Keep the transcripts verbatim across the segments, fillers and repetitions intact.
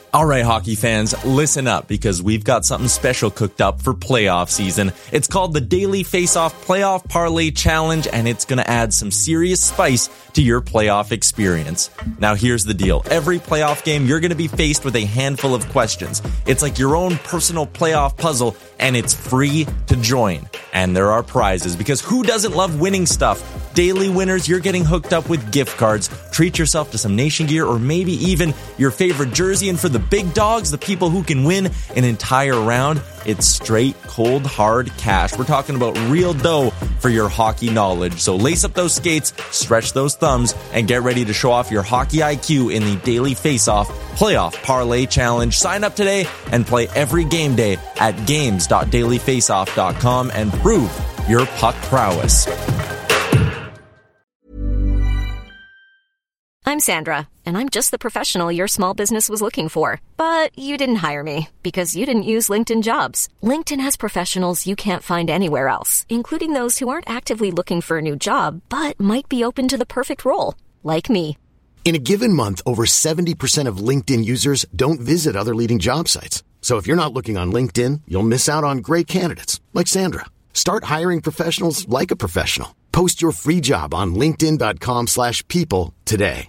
All right, hockey fans, listen up because we've got something special cooked up for playoff season. It's called the Daily Face-Off Playoff Parlay Challenge, and it's going to add some serious spice to your playoff experience. Now, here's the deal. Every playoff game, you're going to be faced with a handful of questions. It's like your own personal playoff puzzle, and it's free to join. And there are prizes, because who doesn't love winning stuff? Daily winners, you're getting hooked up with gift cards. Treat yourself to some Nation gear or maybe even your favorite jersey. And for the big dogs, the people who can win an entire round, it's straight, cold, hard cash. We're talking about real dough for your hockey knowledge. So lace up those skates, stretch those thumbs, and get ready to show off your hockey I Q in the Daily Face-Off Playoff Parlay Challenge. Sign up today and play every game day at games dot daily face off dot com and prove your puck prowess. I'm Sandra, and I'm just the professional your small business was looking for. But you didn't hire me because you didn't use LinkedIn Jobs. LinkedIn has professionals you can't find anywhere else, including those who aren't actively looking for a new job, but might be open to the perfect role, like me. In a given month, over seventy percent of LinkedIn users don't visit other leading job sites. So if you're not looking on LinkedIn, you'll miss out on great candidates, like Sandra. Start hiring professionals like a professional. Post your free job on linkedin dot com slash people today.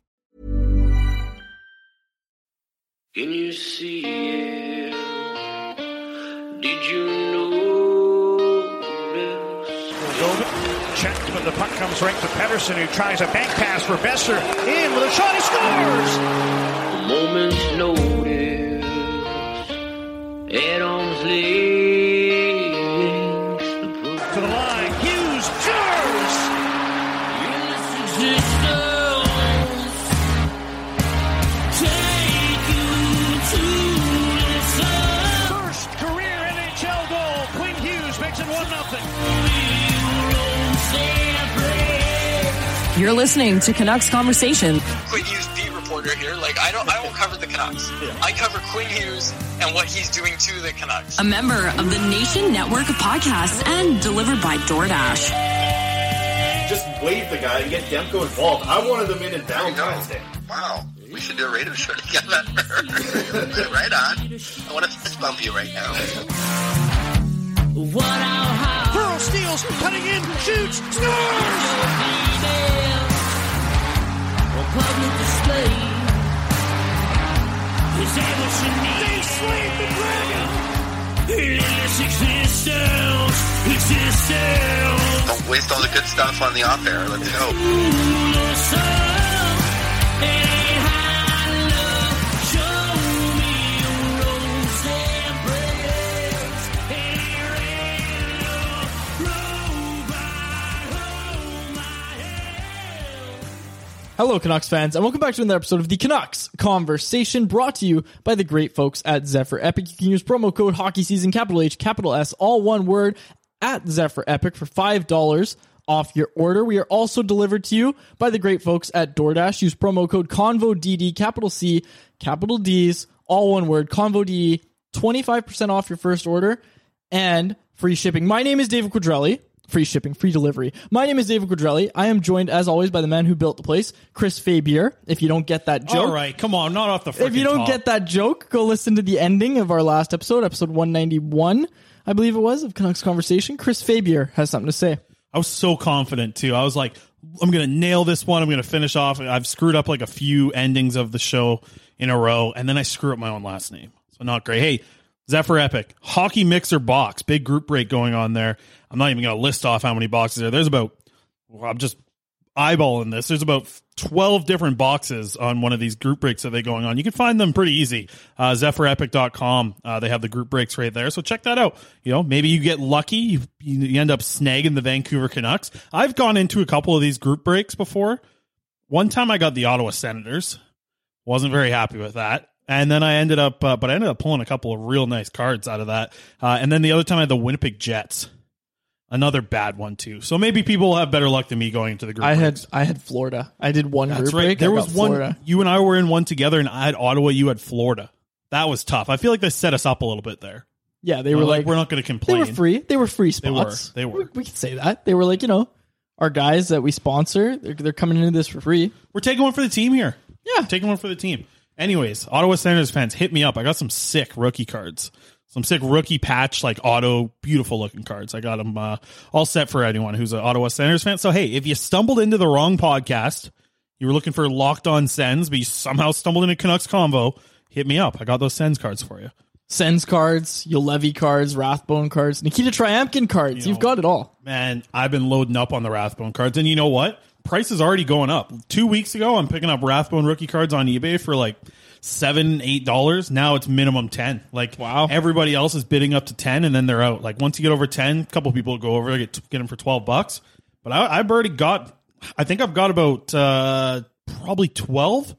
Can you see it? Did you know this? Checked, but the puck comes right to Pettersson, who tries a bank pass for Besser. In with a shot, he scores! A moment's notice at arm's length. To the line, Hughes scores! First career N H L goal. Quinn Hughes makes it one nothing. You're listening to Canucks Conversation. Quinn Hughes, beat reporter here. Like I don't, I won't cover the Canucks. Yeah. I cover Quinn Hughes and what he's doing to the Canucks. A member of the Nation Network of Podcasts and delivered by DoorDash. Just wave the guy and get Demko involved. I wanted them in in Valentine's Day. Wow, we should do a radio show together. Right on. I want to fist bump you right now. Pearl steals, cutting in, shoots, scores! Public display is that what you need? They slayed the dragon! Don't waste all the good stuff on the off air. Let's go. Hello, Canucks fans, and welcome back to another episode of the Canucks Conversation, brought to you by the great folks at Zephyr Epic. You can use promo code Hockey Season, capital H, capital S, all one word, at Zephyr Epic for five dollars off your order. We are also delivered to you by the great folks at DoorDash. Use promo code CONVODD, capital C, capital D's, all one word, CONVODD, twenty-five percent off your first order, and free shipping. My name is David Quadrelli. Free shipping, free delivery. My name is David Quadrelli. I am joined, as always, by the man who built the place, Chris Fabier. If you don't get that joke... All right, come on, not off the freaking If you don't top. get that joke, go listen to the ending of our last episode, episode one ninety-one, I believe it was, of Canucks Conversation. Chris Fabier has something to say. I was so confident, too. I was like, I'm going to nail this one. I'm going to finish off. I've screwed up like a few endings of the show in a row, and then I screw up my own last name. So not great. Hey, Zephyr Epic, Hockey Mixer box, big group break going on there. I'm not even going to list off how many boxes there. There's about, well, I'm just eyeballing this. There's about twelve different boxes on one of these group breaks that they're going on. You can find them pretty easy. Uh, Zephyr Epic dot com. Uh, they have the group breaks right there. So check that out. You know, maybe you get lucky. You, you end up snagging the Vancouver Canucks. I've gone into a couple of these group breaks before. One time I got the Ottawa Senators. Wasn't very happy with that. And then I ended up, uh, but I ended up pulling a couple of real nice cards out of that. Uh, and then the other time I had the Winnipeg Jets. Another bad one too. So maybe people will have better luck than me going into the group I breaks. had I had Florida. I did one That's group right. break. There I was got one. Florida. You and I were in one together, and I had Ottawa. You had Florida. That was tough. I feel like they set us up a little bit there. Yeah, they you were know, like, we're not going to complain. They were free. They were free spots. They were. They were. We, we can say that. They were like, you know, our guys that we sponsor, they're, they're coming into this for free. We're taking one for the team here. Yeah. Taking one for the team. Anyways, Ottawa Senators fans, hit me up. I got some sick rookie cards. Some sick rookie patch, like auto, beautiful looking cards. I got them uh, all set for anyone who's an Ottawa Senators fan. So, hey, if you stumbled into the wrong podcast, you were looking for Locked On Sens, but you somehow stumbled into Canucks Convo, hit me up. I got those Sens cards for you. Sens cards, Ulevi cards, Rathbone cards, Nikita Triamkin cards. You know, You've got it all. Man, I've been loading up on the Rathbone cards. And you know what? Price is already going up. Two weeks ago, I'm picking up Rathbone rookie cards on eBay for like seven, eight dollars. Now it's minimum ten. Like, wow, everybody else is bidding up to ten, and then they're out. Like, once you get over ten, a couple people go over, get get them for twelve bucks. But I, I've already got. I think I've got about uh, probably twelve.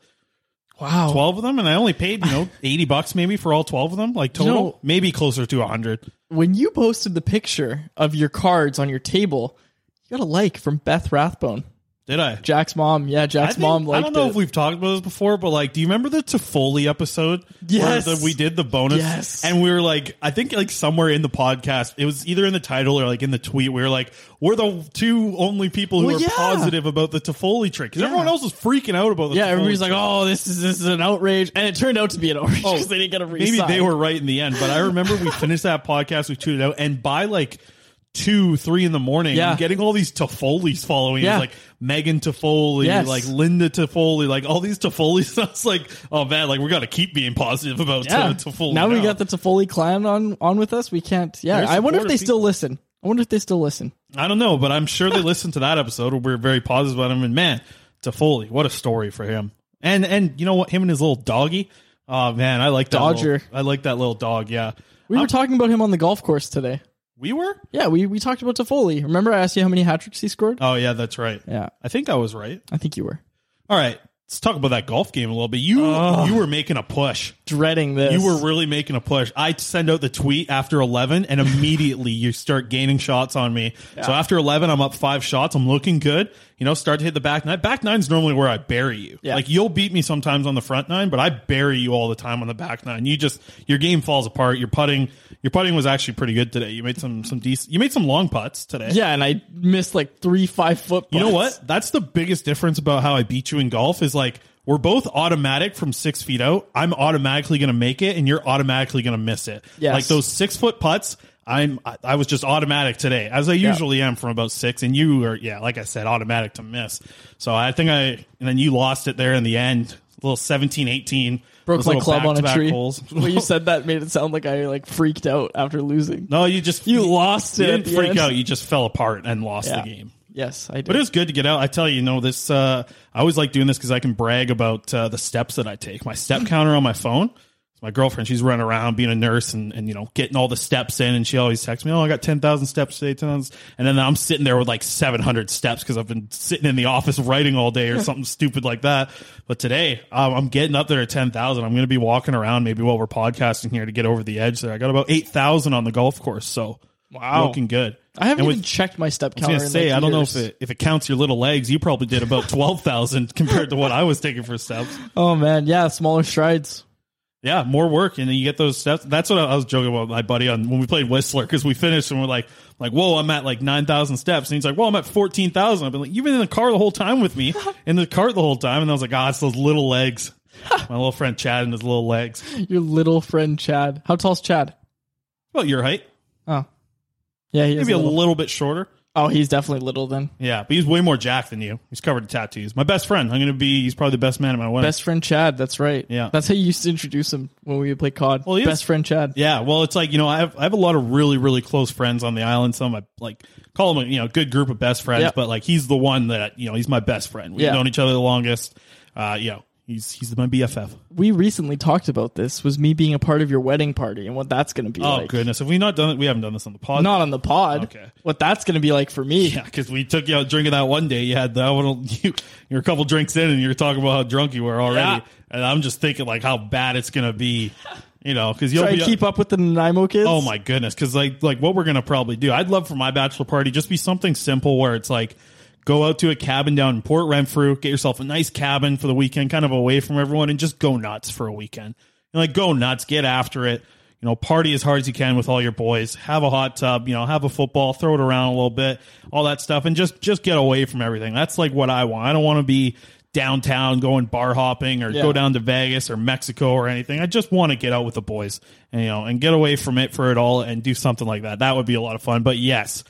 Wow, twelve of them, and I only paid you know eighty bucks maybe for all twelve of them. Like total, you know, maybe closer to a hundred. When you posted the picture of your cards on your table, you got a like from Beth Rathbone. Did I? Jack's mom. Yeah, Jack's think, mom liked it. I don't know it. if we've talked about this before, but like, do you remember the Toffoli episode? Yes. Where the, we did the bonus. Yes. And we were like, I think like somewhere in the podcast, it was either in the title or like in the tweet, we were like, we're the two only people who well, are yeah. positive about the Toffoli trick. Because yeah. everyone else was freaking out about the yeah, Toffoli everybody's trick. like, oh, this is this is an outrage. And it turned out to be an outrage because oh, they didn't get a re-sign. Maybe they were right in the end. But I remember we finished that podcast, we tweeted out, and by like two, three in the morning, yeah. I'm getting all these Toffoli's following. Yeah. It's like Megan Toffoli, yes. like Linda Toffoli, like all these Toffoli's. I was like, oh man, like we got to keep being positive about yeah. uh, Toffoli. Now, now we got the Toffoli clan on, on with us. We can't. Yeah, I wonder if they people. still listen. I wonder if they still listen. I don't know, but I'm sure they listened to that episode where we were very positive about him. And man, Toffoli, what a story for him. And and you know what? Him and his little doggy. Oh man, I like that Dodger. Little, I like that little dog. Yeah, we um, were talking about him on the golf course today. We were? Yeah, we, we talked about Toffoli. Remember I asked you how many hat tricks he scored? Oh, yeah, that's right. Yeah. I think I was right. I think you were. All right. Let's talk about that golf game a little bit. You oh, you were making a push. Dreading this. You were really making a push. I send out the tweet after eleven, and immediately you start gaining shots on me. Yeah. So after eleven, I'm up five shots. I'm looking good. You know, start to hit the back nine. Back nine's normally where I bury you. Yeah. Like, you'll beat me sometimes on the front nine, but I bury you all the time on the back nine. You just, your game falls apart. Your putting, your putting was actually pretty good today. You made some, some decent, you made some long putts today. Yeah, and I missed like three five foot putts. You know what? That's the biggest difference about how I beat you in golf is like, we're both automatic from six feet out. I'm automatically going to make it, and you're automatically going to miss it. Yes. Like those six foot putts, I'm I, I was just automatic today, as I usually yeah. am from about six. And you are, yeah, like I said, automatic to miss. So I think I, and then you lost it there in the end, a little seventeen eighteen. Broke my club on a tree. Holes. When you said that, made it sound like I like freaked out after losing. No, you just you lost you it. You didn't freak end. out. You just fell apart and lost yeah. the game. Yes, I did. But it was good to get out. I tell you, you know, this, uh, I always like doing this because I can brag about uh, the steps that I take. My step counter on my phone. My girlfriend, she's running around being a nurse and, and, you know, getting all the steps in. And she always texts me, oh, I got ten thousand steps today. ten thousand. And then I'm sitting there with like seven hundred steps because I've been sitting in the office writing all day or something stupid like that. But today, um, I'm getting up there at ten thousand. I'm going to be walking around maybe while we're podcasting here to get over the edge there. I got about eight thousand on the golf course. So, wow, looking good. I haven't and even with, checked my step counter. I was going to say, like I don't years. know if it, if it counts your little legs. You probably did about twelve thousand compared to what I was taking for steps. Oh, man. Yeah, smaller strides. Yeah, more work, and then you get those steps. That's what I was joking about with my buddy on when we played Whistler, because we finished and we're like, like, whoa, I'm at like nine thousand steps. And he's like, well, I'm at fourteen thousand. I've been like, you've been in the car the whole time with me, in the cart the whole time. And I was like, ah, oh, it's those little legs. My little friend Chad and his little legs. Your little friend Chad. How tall's Chad? Well, your height. Oh. Yeah, he is maybe a a little. little bit shorter. Oh, he's definitely little then. Yeah, but he's way more jacked than you. He's covered in tattoos. My best friend. I'm going to be, he's probably the best man at my wedding. Best friend Chad, that's right. Yeah. That's how you used to introduce him when we would play C O D. Well, he best is. friend Chad. Yeah, well, it's like, you know, I have I have a lot of really, really close friends on the island. Some I like call him a, you know, good group of best friends, yep. but like he's the one that, you know, he's my best friend. We've yeah. known each other the longest. Uh, you know, he's he's my B F F. We recently talked about this, was me being a part of your wedding party and what that's going to be oh, like. Oh, goodness. Have we not done it? We haven't done this on the pod. Not on the pod. Okay. What that's going to be like for me. Yeah, because we took you out drinking that one day. You had that one, you, you're a couple drinks in and you're talking about how drunk you were already. Yeah. And I'm just thinking like how bad it's going to be. You know, because you'll Try be, to keep up with the Nanaimo kids. Oh my goodness, because like like what we're gonna probably do, I'd love for my bachelor party just be something simple where it's like go out to a cabin down in Port Renfrew, get yourself a nice cabin for the weekend, kind of away from everyone, and just go nuts for a weekend. And like go nuts, get after it. You know, party as hard as you can with all your boys. Have a hot tub. You know, have a football, throw it around a little bit, all that stuff, and just just get away from everything. That's like what I want. I don't want to be downtown going bar hopping or Yeah. go down to Vegas or Mexico or anything. I just want to get out with the boys and, you know, and get away from it for it all and do something like that. That would be a lot of fun. But yes,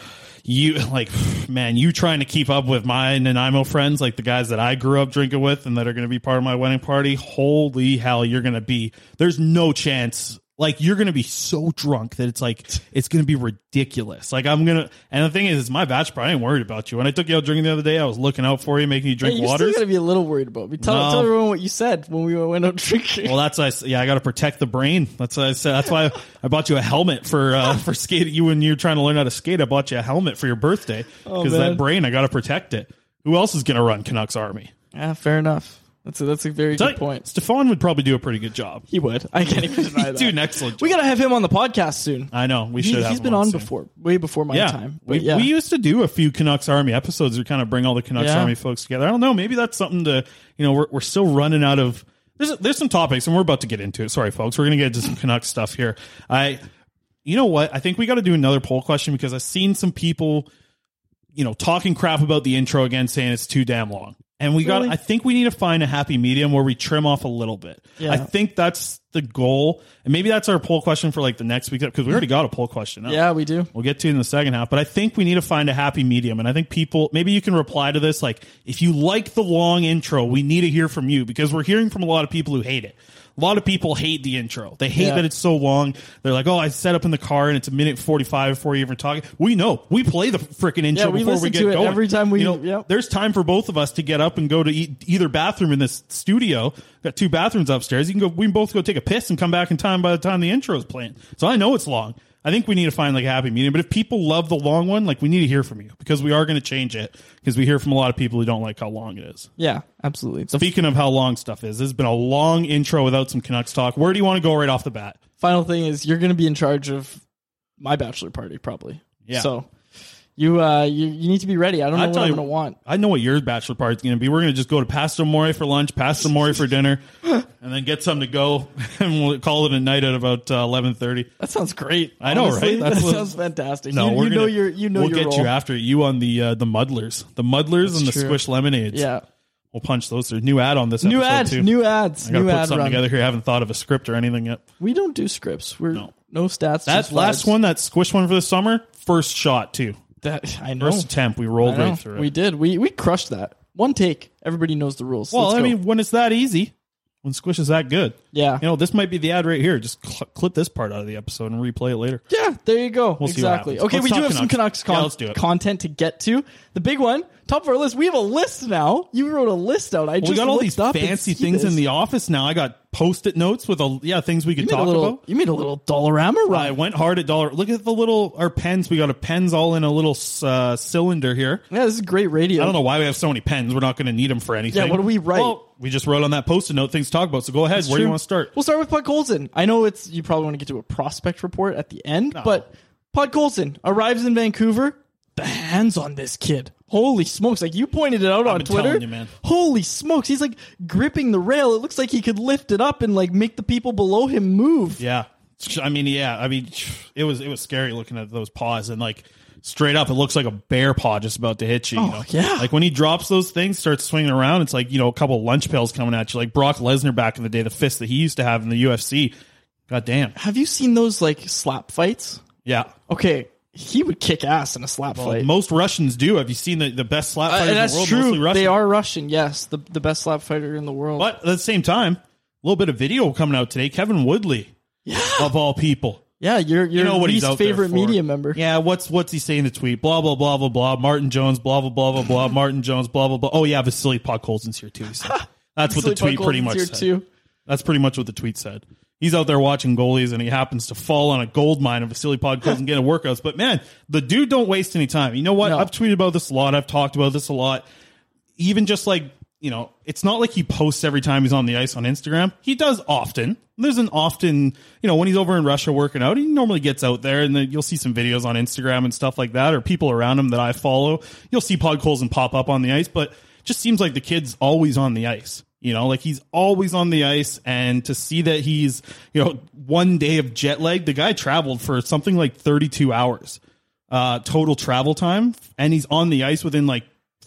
you like, man, you trying to keep up with my Nanaimo friends, like the guys that I grew up drinking with and that are going to be part of my wedding party. Holy hell, you're going to be, there's no chance. Like, you're going to be so drunk that it's like, it's going to be ridiculous. Like, I'm going to, and the thing is, it's my bachelor party. I ain't worried about you. When I took you out drinking the other day, I was looking out for you, making you drink Hey, you're waters. still going to be a little worried about me. Tell, No. tell everyone what you said when we went out drinking. Well, that's why I, s- yeah, I got to protect the brain. That's why I said. That's why I bought you a helmet for uh, for skating. You when you're trying to learn how to skate, I bought you a helmet for your birthday Oh, because man. that brain, I got to protect it. Who else is going to run Canucks Army? Yeah, fair enough. That's a, that's a very Tell good you, point. Stefan would probably do a pretty good job. He would. I can't even deny He'd that. do an excellent job. We got to have him on the podcast soon. I know we He, should. have he's him been on soon. before, way before my Yeah, time. But we, yeah. we used to do a few Canucks Army episodes to kind of bring all the Canucks Yeah. Army folks together. I don't know. Maybe that's something to, you know, we're we're still running out of. There's there's some topics, and we're about to get into it. Sorry, folks. We're going to get into some Canucks stuff here. I, you know what? I think we got to do another poll question because I've seen some people, you know, talking crap about the intro again, saying it's too damn long. And we Really? got, I think we need to find a happy medium where we trim off a little bit. Yeah. I think that's the goal. And maybe that's our poll question for like the next week, because we already got a poll question out. Yeah, we do. We'll get to it in the second half, but I think we need to find a happy medium. And I think people, maybe you can reply to this. Like, if you like the long intro, we need to hear from you because we're hearing from a lot of people who hate it. A lot of people hate the intro. They hate Yeah. that it's so long. They're like, oh, I set up in the car and it's a minute forty-five before you even talk. We know. We play the freaking intro Yeah, we before we listen get to it going. every time we- You know, yep. there's time for both of us to get up and go to e- either bathroom in this studio. Got two bathrooms upstairs. You can go. We can both go take a piss and come back in time by the time the intro is playing. So I know it's long. I think we need to find like a happy medium. But if people love the long one, like we need to hear from you because we are going to change it because we hear from a lot of people who don't like how long it is. Yeah, absolutely. So Speaking of how long stuff is, this has been a long intro without some Canucks talk. Where do you want to go right off the bat? final thing is you're going to be in charge of my bachelor party, probably. Yeah. So you uh you, you need to be ready. I don't know I'll what tell I'm you- going to want. I know what your bachelor party is going to be. We're going to just go to Pastor Mori for lunch, Pastor Mori for dinner, and then get something to go, and we'll call it a night at about uh, eleven thirty. That sounds great. I know, honestly. right? That's that what- sounds fantastic. No, you, we're you gonna, know your you know we'll your get role. you after you on the uh, the muddlers, the muddlers, and the true. squish lemonades. Yeah. We'll punch those through. New ad on this New episode ads, too. new ads, I got to new put ad something run. together here. I haven't thought of a script or anything yet. We don't do scripts. We're No. no, stats. That just last vibes. one, that squish one for the summer, first shot too. That I know. First attempt, we I rolled know. right through it. We did. We we crushed that. One take. Everybody knows the rules. Well, Let's I go. mean, when it's that easy, when Squish is that good. Yeah. You know, this might be the ad right here. Just cl- clip this part out of the episode and replay it later. Yeah, there you go. We'll see what exactly. happens. Okay, Let's we do talk have some Canucks. Canucks con- Yeah, let's do it. content to get to. The big one, top of our list. We have a list now. You wrote a list out. I Well, just we got all looked these up and fancy see things this. in the office now. I got post-it notes with a yeah things we You could made a talk little. about. You made a little Dollarama run. I went hard at dollar. Look at the little our pens. We got a pens all in a little uh, cylinder here. Yeah, this is great radio. I don't know why we have so many pens. We're not going to need them for anything. Yeah, what do we write? Well, we just wrote on that post-it note things to talk about. So go ahead. That's Where do you true. want to start? We'll start with Pod Colson. I know it's you probably want to get to a prospect report at the end, No. but Pod Colson arrives in Vancouver. The hands on this kid. Holy smokes. Like you pointed it out on been Twitter. telling you, man. Holy smokes. He's like gripping the rail. It looks like he could lift it up and like make the people below him move. Yeah. I mean, yeah. I mean, it was it was scary looking at those paws and like straight up, it looks like a bear paw just about to hit you. you Oh, know? yeah. Like when he drops those things, starts swinging around, it's like, you know, a couple of lunch pails coming at you. Like Brock Lesnar back in the day, the fist that he used to have in the U F C. God damn. Have you seen those like slap fights? Yeah. Okay. He would kick ass in a slap Well, fight. most Russians do. Have you seen the, the best slap Uh, fighters and in the that's world? Mostly true. Russian. They are Russian. Yes. The, the best slap fighter in the world. But at the same time, a little bit of video coming out today. Kevin Woodley, Yeah. of all people. Yeah. You're, you're You know what he's least out there favorite for. media member. Yeah, what's what's he saying in the tweet? Blah, blah, blah, blah, blah. Martin Jones, blah, blah, blah, blah, blah. Martin Jones, blah, blah, blah. Oh, yeah, Vasily Podkolzin's here too. He said. That's what the Vasily tweet pretty Podkolzin's much here said. too. That's pretty much what the tweet said. He's out there watching goalies, and he happens to fall on a gold mine of Vasily Podkolzin getting workouts. But, man, the dude don't waste any time. You know what? No. I've tweeted about this a lot. I've talked about this a lot. Even just like, you know, it's not like he posts every time he's on the ice on Instagram. He does often. There's an often, you know, when he's over in Russia working out, he normally gets out there, and then you'll see some videos on Instagram and stuff like that, or people around him that I follow. You'll see Podkolzin pop up on the ice, but it just seems like the kid's always on the ice. You know, like he's always on the ice, and to see that he's, you know, one day of jet lag, the guy traveled for something like thirty-two hours uh, total travel time, and he's on the ice within like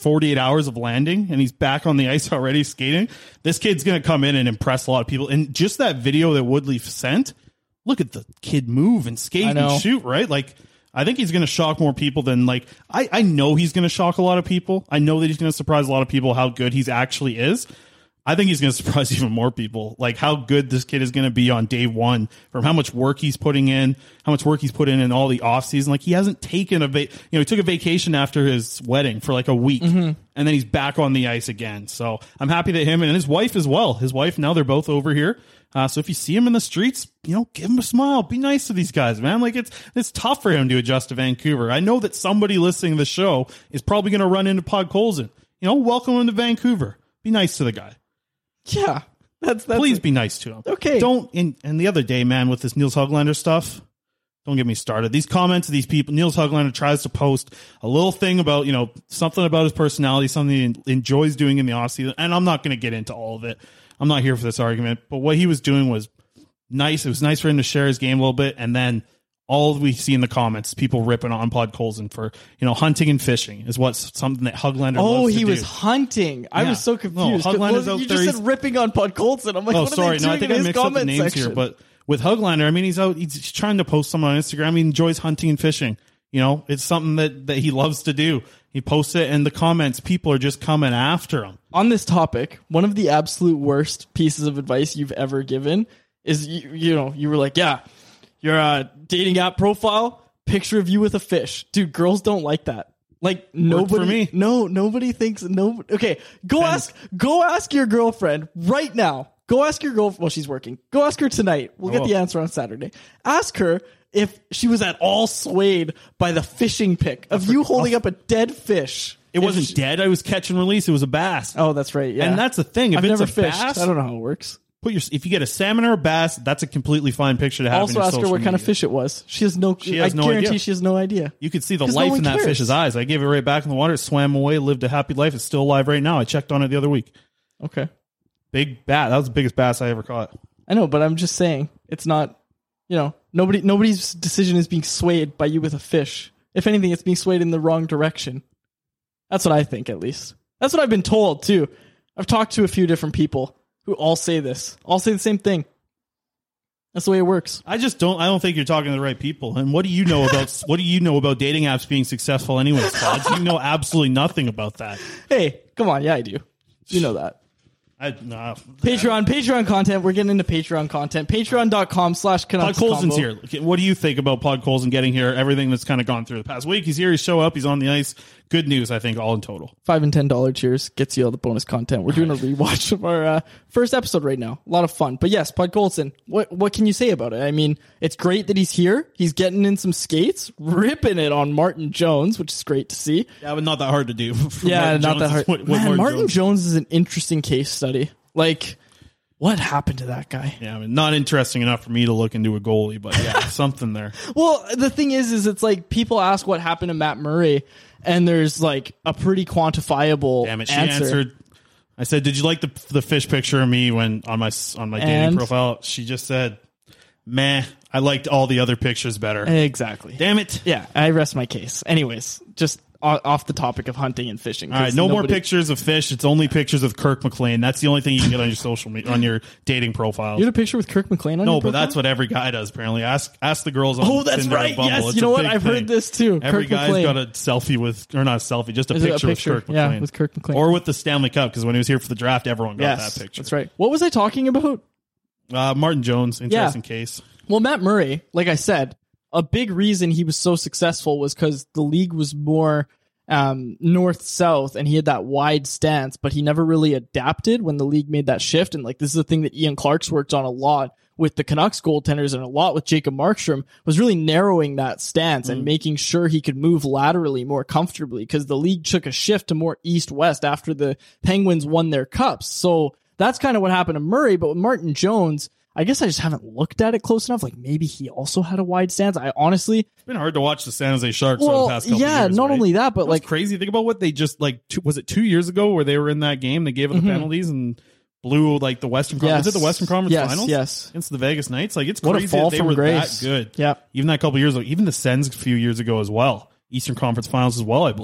forty-eight hours of landing, and he's back on the ice already skating. This kid's going to come in and impress a lot of people. And just that video that Woodley sent, look at the kid move and skate and shoot, right? Like, I think he's going to shock more people than, like, I, I know he's going to shock a lot of people. I know that he's going to surprise a lot of people how good he's actually is. I think he's going to surprise even more people, like how good this kid is going to be on day one from how much work he's putting in, how much work he's put in in all the off season. Like, he hasn't taken a, va- you know, he took a vacation after his wedding for like a week, mm-hmm. and then he's back on the ice again. So I'm happy that him and his wife as well. His wife, now they're both over here. Uh, so if you see him in the streets, you know, give him a smile. Be nice to these guys, man. Like, it's it's tough for him to adjust to Vancouver. I know that somebody listening to the show is probably going to run into Podkolzin. You know, welcome him to Vancouver. Be nice to the guy. Yeah, that's that's. Please it. be nice to him. Okay. Don't. And, and the other day, man, with this Niels Höglander stuff, don't get me started. These comments of these people, Niels Höglander tries to post a little thing about, you know, something about his personality, something he enjoys doing in the offseason. And I'm not going to get into all of it. I'm not here for this argument. But what he was doing was nice. It was nice for him to share his game a little bit. And then all we see in the comments, people ripping on Podkolzin for, you know, hunting and fishing is what's something that Höglander oh, loves to he do. was hunting. I Yeah. was so confused. No, Höglander's well, out you there, just he's- said ripping on Podkolzin. I'm like, oh, what are sorry. they No, I doing think in I his mixed up the comment names section? here. But with Höglander, I mean, he's out, he's trying to post something on Instagram. He enjoys hunting and fishing. You know, it's something that, that he loves to do. He posts it, and the comments, people are just coming after him. On this topic, one of the absolute worst pieces of advice you've ever given is, you, you know, you were like, yeah, your uh, dating app profile, picture of you with a fish. Dude, girls don't like that. Like, nobody, for me. no, nobody thinks, no, okay, go Depends. ask, go ask your girlfriend right now. Go ask your girlfriend, well, she's working. Go ask her tonight. We'll get Oh. the answer on Saturday. Ask her if she was at all swayed by the fishing pic of you holding up a dead fish. It If wasn't she- dead. I was catch and release. It was a bass. Oh, that's right. Yeah. And that's the thing. If I've it's never a fished. bass, I don't know how it works. put your, if you get a salmon or a bass, that's a completely fine picture to have. Also in your ask her social what kind of media. fish it was. She has no. She has I no guarantee idea. she has no idea. You could see the 'Cause no life one in that cares. fish's eyes. I gave it right back in the water. It swam away, lived a happy life. It's still alive right now. I checked on it the other week. Okay, Big bass. That was the biggest bass I ever caught. I know, but I'm just saying it's not. You know, nobody, nobody's decision is being swayed by you with a fish. If anything, it's being swayed in the wrong direction. That's what I think, at least. That's what I've been told too. I've talked to a few different people who all say this. All say the same thing. That's the way it works. I just don't. I don't think you're talking to the right people. And what do you know about? What do you know about dating apps being successful, anyways, Pods? You know absolutely nothing about that. Hey, come on. Yeah, I do. You know that. I, nah, Patreon, Patreon content. We're getting into Patreon content. Patreon.com slash Canucks Podkolzin's combo. here. Okay, what do you think about Podkolzin getting here? Everything that's kind of gone through the past week. He's here. He's show up. He's on the ice. Good news, I think, all in total. Five and ten dollar cheers gets you all the bonus content. We're doing a rewatch of our uh, first episode right now. A lot of fun. But yes, Podkolzin, what what can you say about it? I mean, it's great that he's here. He's getting in some skates, ripping it on Martin Jones, which is great to see. Yeah, but not that hard to do. Yeah, Martin not Jones that is hard. what- what Man, Martin Martin Jones- Jones is an interesting case study. Like, what happened to that guy? Yeah, I mean, not interesting enough for me to look into a goalie, but yeah, something there. Well, the thing is, is it's like people ask what happened to Matt Murray, and there's like a pretty quantifiable Damn it, she answer. answered. I said, "Did you like the the fish picture of me when on my on my dating And? profile?" She just said, "Meh, I liked all the other pictures better." Exactly. Damn it. Yeah, I rest my case. Anyways, just o- off the topic of hunting and fishing. All right, 'cause no more nobody- pictures of fish. It's only pictures of Kirk McLean. That's the only thing you can get on your social media, on your dating profile. You had a picture with Kirk McLean on No, your but profile? that's what every guy does. Apparently, ask ask the girls on Oh, that's Tinder and right. Bumble. Yes, It's you know a what? big I've thing. heard this too. Every Kirk guy's McLean. got a selfie with, or not a selfie, just a Is it a picture, picture? with Kirk Yeah, McLean. with Kirk McLean. or with the Stanley Cup, because when he was here for the draft, everyone got Yes, that picture. that's right. What was I talking about? Uh, Martin Jones, interesting case. Well, Matt Murray, like I said, a big reason he was so successful was because the league was more um, north-south, and he had that wide stance, but he never really adapted when the league made that shift. And like this is a thing that Ian Clark's worked on a lot with the Canucks goaltenders and a lot with Jacob Markstrom, was really narrowing that stance and making sure he could move laterally more comfortably, because the league took a shift to more east-west after the Penguins won their cups. So that's kind of what happened to Murray. But with Martin Jones, I guess I just haven't looked at it close enough. Like maybe he also had a wide stance. I honestly, It's been hard to watch the San Jose Sharks over well, the past couple yeah, years. not right? only that, but What's like crazy. Think about what they just like. Two, was it two years ago where they were in that game? They gave it the Mhm. penalties and blew like the Western Conference. Yes. Was it the Western Conference Yes, Finals? yes. Against the Vegas Knights. Like it's What a crazy fall that they from were grace. that good. Yeah. Even that couple years ago. Even the Sens a few years ago as well. Eastern Conference Finals as well, I believe.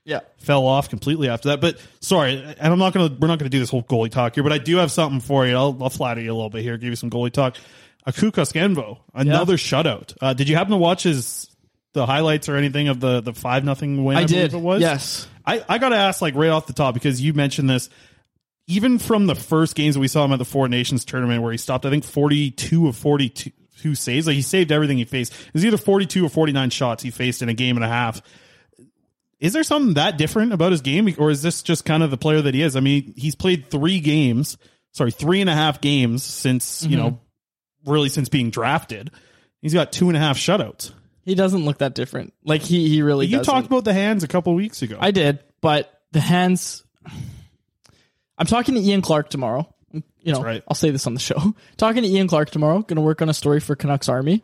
Yeah. Fell off completely after that. But sorry, and I'm not gonna we're not gonna do this whole goalie talk here, but I do have something for you. I'll I'll flatter you a little bit here, give you some goalie talk. Aku Koskinen, another yeah. shutout. Uh, did you happen to watch his the highlights or anything of the the five nothing win? I, I did. It was? Yes. I, I gotta ask, like right off the top, because you mentioned this, even from the first games that we saw him at the Four Nations tournament where he stopped, I think forty-two of forty-two saves. Like he saved everything he faced. It was either forty-two or forty-nine shots he faced in a game and a half. Is there something that different about his game, or is this just kind of the player that he is? I mean, he's played three games, sorry, three and a half games since, mm-hmm. you know, really since being drafted. He's got two and a half shutouts. He doesn't look that different. Like he, he really You doesn't. talked about the hands a couple weeks ago. I did, but the hands, I'm talking to Ian Clark tomorrow. You know, right. I'll say this on the show. Talking to Ian Clark tomorrow, going to work on a story for Canucks Army.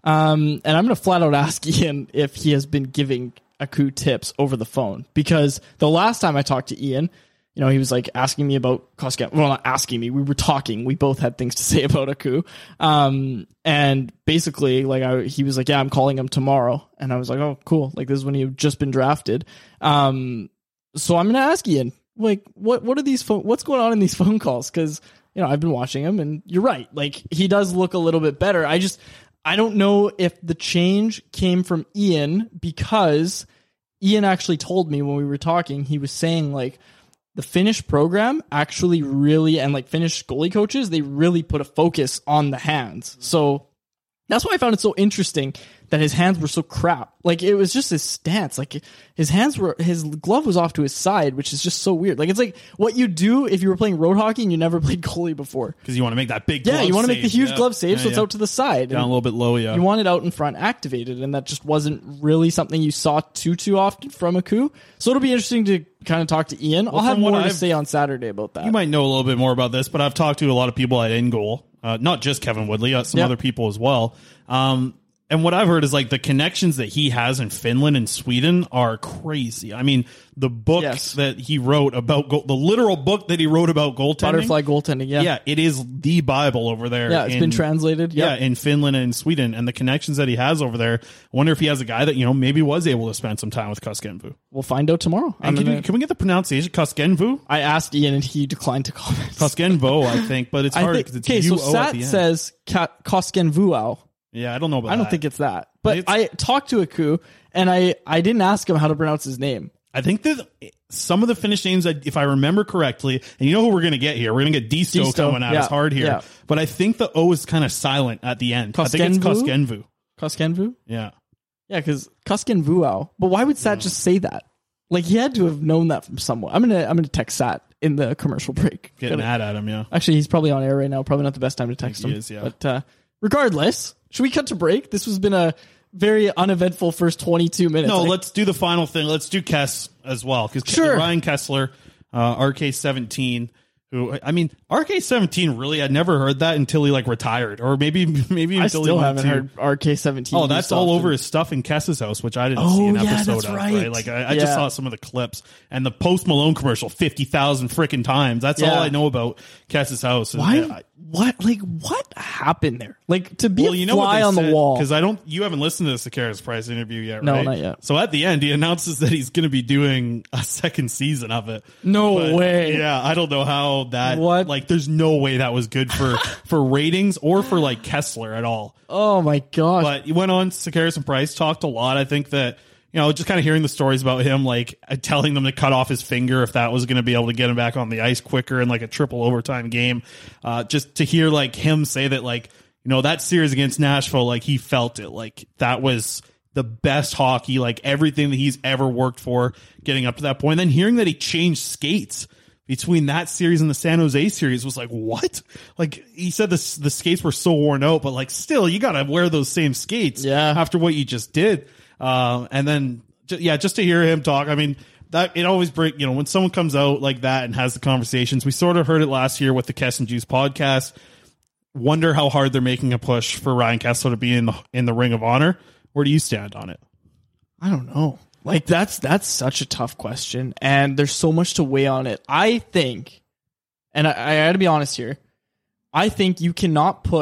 Um, and I'm going to flat out ask Ian if he has been giving Aku tips over the phone, because the last time I talked to Ian, you know, he was like asking me about Koskinen. Well, not asking me. We were talking. We both had things to say about Aku. Um, and basically, like, I, he was like, yeah, I'm calling him tomorrow. And I was like, oh, cool. Like, this is when you've just been drafted. Um, so I'm going to ask Ian, like, what, what are these phone, what's going on in these phone calls? Cause, you know, I've been watching him and you're right. Like, he does look a little bit better. I just, I don't know if the change came from Ian, because Ian actually told me when we were talking, he was saying like the Finnish program actually really, and like Finnish goalie coaches, they really put a focus on the hands. So that's why I found it so interesting that his hands were so crap. Like it was just his stance. Like his hands were, his glove was off to his side, which is just so weird. Like it's like what you do if you were playing road hockey and you never played goalie before. Because you want to make that big yeah, glove you want to save. make the huge yeah. glove save, yeah, so it's yeah. out to the side. Down a little bit low, yeah. You want it out in front activated, and that just wasn't really something you saw too, too often from Aku. So it'll be interesting to kind of talk to Ian. Well, I'll have more to I've, say on Saturday about that. You might know a little bit more about this, but I've talked to a lot of people at In Goal, uh, not just Kevin Woodley, uh, some yep. other people as well. Um, And what I've heard is like the connections that he has in Finland and Sweden are crazy. I mean, the book yes. that he wrote about goal, the literal book that he wrote about goaltending, butterfly goaltending. Yeah, yeah, it is the Bible over there. Yeah, it's in, been translated. Yep. Yeah, in Finland and Sweden, and the connections that he has over there. I wonder if he has a guy that you know maybe was able to spend some time with Koskinen. We'll find out tomorrow. And can, gonna, you, can we get the pronunciation? Koskinen? I asked Ian and he declined to comment. Koskinen, I think, but it's hard because it's okay. So U O Sat at the end. says Koskinen. Yeah, I don't know about I don't that. think it's that. But it's, I talked to Aku, and I, I didn't ask him how to pronounce his name. I think that some of the Finnish names, if I remember correctly, and you know who we're going to get here? We're going to get Disto, Disto coming at yeah, us hard here. Yeah. But I think the O is kind of silent at the end. Koskinen? I think it's Koskinen. Koskinen? Yeah. Yeah, because Koskinen. But why would Sat yeah. just say that? Like, he had to have known that from someone. I'm going to I'm gonna text Sat in the commercial break. Getting mad at him, yeah. Actually, he's probably on air right now. Probably not the best time to text him. He is, yeah. But uh, regardless... Should we cut to break? This has been a very uneventful first twenty-two minutes. No, let's do the final thing. Let's do Kess as well. Because sure. Ryan Kesler, uh, R K seventeen, who, I mean, R K seventeen really, I'd never heard that until he like retired. Or maybe maybe I until still he haven't to, heard R K seventeen. Oh, that's all over his stuff in Kess's house, which I didn't oh, see an yeah, episode that's of. Right. right? Like I, I yeah. just saw some of the clips. And the Post Malone commercial fifty thousand freaking times. That's yeah. all I know about Kess's house. And Why? I, what? Like, what happened there? Like, to be well, a you know fly on said, the wall. Because I don't, you haven't listened to the Sakaris Price interview yet, no, right? No, not yet. So at the end, he announces that he's going to be doing a second season of it. No but, way. Yeah, I don't know how that, what? like, there's no way that was good for, for ratings or for, like, Kesler at all. Oh, my gosh. But he went on Sakaris and Price, talked a lot. I think that, you know, just kind of hearing the stories about him, like telling them to cut off his finger if that was going to be able to get him back on the ice quicker in like a triple overtime game. Uh, just to hear like him say that, like, you know, that series against Nashville, like he felt it, like that was the best hockey, like everything that he's ever worked for getting up to that point. And then hearing that he changed skates between that series and the San Jose series was like, what? Like he said, the the skates were so worn out, but like still, you got to wear those same skates yeah. after what you just did. Uh, and then, yeah, just to hear him talk, I mean, that it always break, you know, when someone comes out like that and has the conversations, we sort of heard it last year with the Kess and Juice podcast. Wonder how hard they're making a push for Ryan Kesler to be in the, in the Ring of Honor. Where do you stand on it? I don't know. Like that's, that's such a tough question. And there's so much to weigh on it. I think, and I, I gotta be honest here. I think you cannot put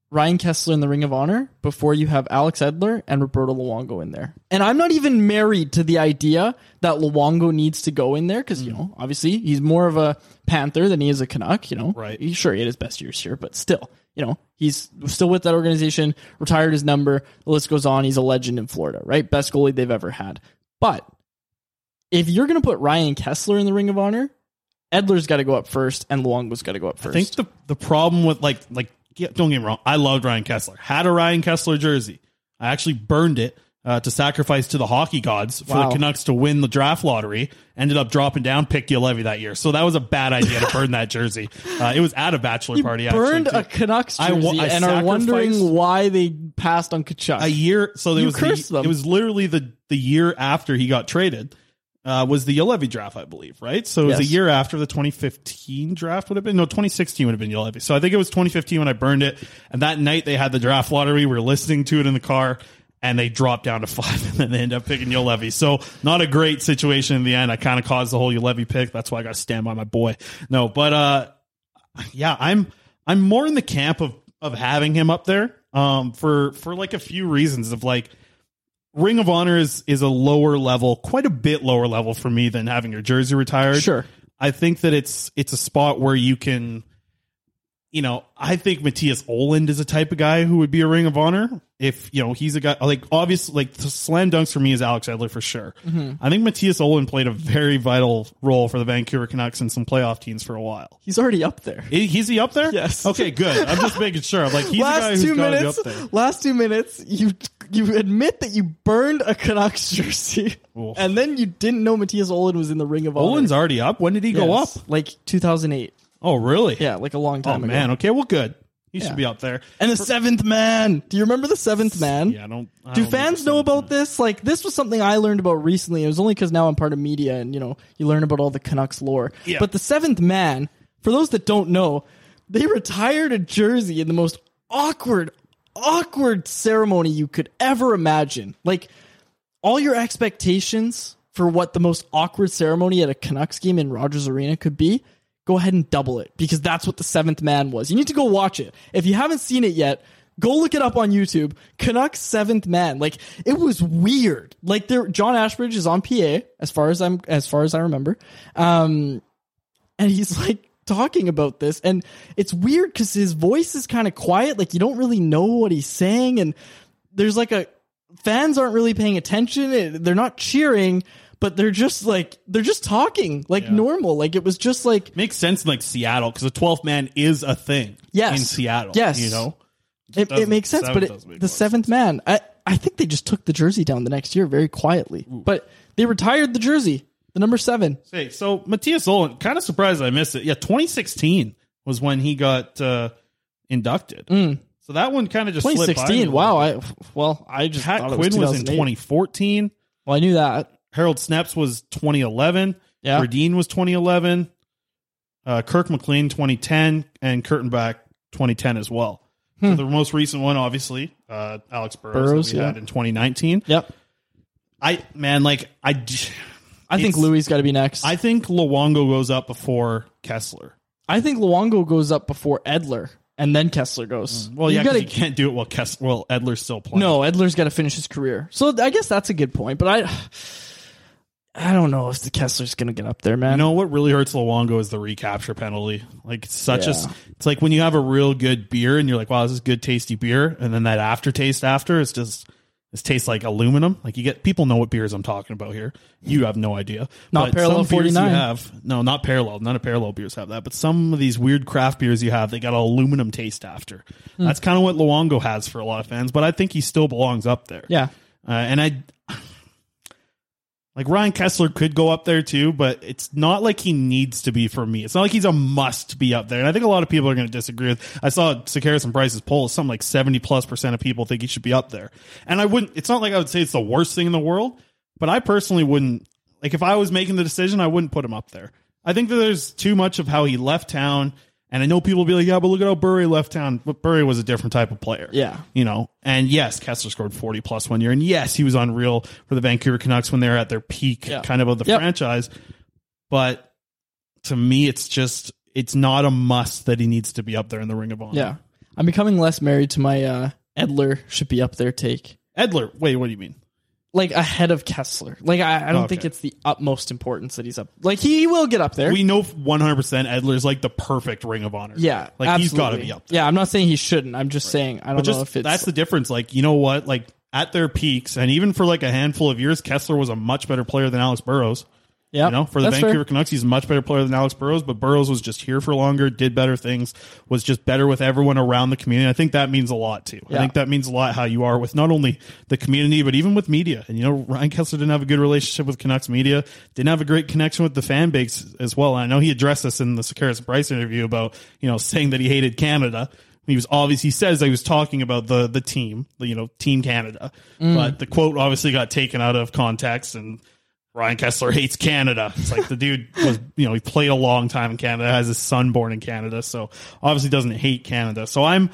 Ryan Kesler in the Ring of Honor before you have Alex Edler and Roberto Luongo in there. And I'm not even married to the idea that Luongo needs to go in there because, mm. you know, obviously he's more of a Panther than he is a Canuck, you know. Right. He's sure he had his best years here, but still, you know, he's still with that organization, retired his number, the list goes on. He's a legend in Florida, right? Best goalie they've ever had. But if you're going to put Ryan Kesler in the Ring of Honor, Edler's got to go up first and Luongo's got to go up first. I think the, the problem with like, like, Yeah, don't get me wrong. I loved Ryan Kesler. Had a Ryan Kesler jersey. I actually burned it uh, to sacrifice to the hockey gods for Wow. the Canucks to win the draft lottery. Ended up dropping down, picked Juolevi that year. So that was a bad idea to burn that jersey. Uh, it was at a bachelor you party. burned actually, a Canucks I jersey wa- I and are wondering sacrificed- why they passed on Kachuk. A year. So there You was cursed the, them. it was literally the the year after he got traded. Uh, was the Juolevi draft, I believe, right? So it was Yes. a year after the twenty fifteen draft would have been. No, twenty sixteen would have been Juolevi. So I think it was twenty fifteen when I burned it. And that night they had the draft lottery. We were listening to it in the car, and they dropped down to five, and then they ended up picking Juolevi. So not a great situation in the end. I kind of caused the whole Juolevi pick. That's why I got to stand by my boy. No, but uh, yeah, I'm I'm more in the camp of of having him up there um, for for like a few reasons of like. Ring of Honor is is a lower level, quite a bit lower level for me than having your jersey retired. Sure. I think that it's it's a spot where you can, you know, I think Matthias Ohlund is a type of guy who would be a Ring of Honor. If, you know, he's a guy, like, obviously, like, the slam dunks for me is Alex Edler for sure. Mm-hmm. I think Matthias Ohlund played a very vital role for the Vancouver Canucks in some playoff teams for a while. He's already up there. Is, he's he up there? Yes. Okay, good. I'm just making sure. I'm like, he's last the guy who's two got to be minutes, up there. Last two minutes, you you admit that you burned a Canucks jersey, Oof. and then you didn't know Matthias Ohlund was in the Ring of Honor. Ohlund's already up? When did he go Yes, up? Like two thousand eight. Oh, really? Yeah, like a long Oh, time ago. man. Okay, well, good. He Yeah. should be up there. And the seventh man. Do you remember the seventh man? Yeah, I don't. I Do don't fans the know seventh about man. this? Like, this was something I learned about recently. It was only because now I'm part of media and, you know, you learn about all the Canucks lore. Yeah. But the seventh man, for those that don't know, they retired a jersey in the most awkward, awkward ceremony you could ever imagine. Like, all your expectations for what the most awkward ceremony at a Canucks game in Rogers Arena could be, go ahead and double it, because that's what the seventh man was. You need to go watch it. If you haven't seen it yet, go look it up on YouTube. Canucks seventh man. Like, it was weird. Like, there, John Ashbridge is on P A, as far as I'm, as far as I remember. Um, and he's like talking about this, and it's weird because his voice is kind of quiet. Like, you don't really know what he's saying, and there's like a, fans aren't really paying attention. They're not cheering, but they're just like, they're just talking like Yeah. normal. Like, it was just like, Makes sense in like Seattle because the twelfth man is a thing. Yes. in Seattle. Yes. you know, it, it doesn't- makes sense, but seventh it, doesn't make the much seventh man, I, I think they just took the jersey down the next year very quietly, but they retired the jersey, the number seven. Hey, so Matthias Ohlund, kind of surprised I missed it. Yeah, twenty sixteen was when he got uh, inducted. Mm. So that one kind of just twenty slipped by me sixteen. a Wow. little bit. I, well, I just Pat thought Quinn it was, was in two thousand eight. twenty fourteen. Well, I knew that. Harold Snepps was twenty eleven. Yeah. Berdine was twenty eleven. Uh, Kirk McLean twenty ten, and Kurtenbach twenty ten as well. Hmm. So the most recent one, obviously, uh, Alex Burrows, Burrows, that we yeah. had in twenty nineteen. Yep. I man, like I, j- I think it's- Louis got to be next. I think Luongo goes up before Kessler. I think Luongo goes up before Edler, and then Kessler goes. Well, You yeah, 'cause gotta- you can't do it while Kessler, well, Edler's still playing. No, Edler's got to finish his career. So I guess that's a good point, but I I don't know if the Kessler's going to get up there, man. You know what really hurts Luongo is the recapture penalty. Like it's such Yeah. a, it's like when you have a real good beer and you're like, wow, this is good, tasty beer, and then that aftertaste after, it's just, it tastes like aluminum. Like you get, people know what beers I'm talking about here. You have no idea. Not But Parallel some beers you forty-nine. have, no, not Parallel. None of Parallel beers have that. But some of these weird craft beers you have, they got an aluminum taste after. Hmm. That's kind of what Luongo has for a lot of fans. But I think he still belongs up there. Yeah. Uh, and I, like Ryan Kessler could go up there too, but it's not like he needs to be for me. It's not like he's a must be up there. And I think a lot of people are going to disagree with. I saw Sakaris and Bryce's poll. Something like seventy plus percent of people think he should be up there. And I wouldn't, it's not like I would say it's the worst thing in the world, but I personally wouldn't, like if I was making the decision, I wouldn't put him up there. I think that there's too much of how he left town. And I know people will be like, yeah, but look at how Burry left town. But Burry was a different type of player. Yeah. You know, and yes, Kessler scored forty plus one year. And yes, he was unreal for the Vancouver Canucks when they were at their peak Yeah. kind of of the Yep. franchise. But to me, it's just, it's not a must that he needs to be up there in the Ring of Honor. Yeah. I'm becoming less married to my uh, Edler should be up there take. Edler, wait, what do you mean? Like ahead of Kessler. Like I, I don't Okay. think it's the utmost importance that he's up. Like he, he will get up there. We know one hundred percent Edler's like the perfect Ring of Honor. yeah, Like absolutely. he's got to be up there. Yeah, I'm not saying he shouldn't. I'm just saying I don't But just know if it's that's the difference. Like, you know what? Like at their peaks, and even for like a handful of years, Kessler was a much better player than Alex Burrows. yeah. You know, for the that's Vancouver fair. Canucks, he's a much better player than Alex Burrows, but Burrows was just here for longer, did better things, was just better with everyone around the community. I think that means a lot too. Yeah. I think that means a lot how you are with not only the community, but even with media. And you know, Ryan Kessler didn't have a good relationship with Canucks media, didn't have a great connection with the fan base as well. And I know he addressed this in the Sakaris and Bryce interview about, you know, saying that he hated Canada. He was obvious. He says that he was talking about the the team, the, you know, Team Canada, Mm. but the quote obviously got taken out of context, and Ryan Kessler hates Canada. It's like the dude was, you know, he played a long time in Canada, has his son born in Canada, so obviously doesn't hate Canada. So I'm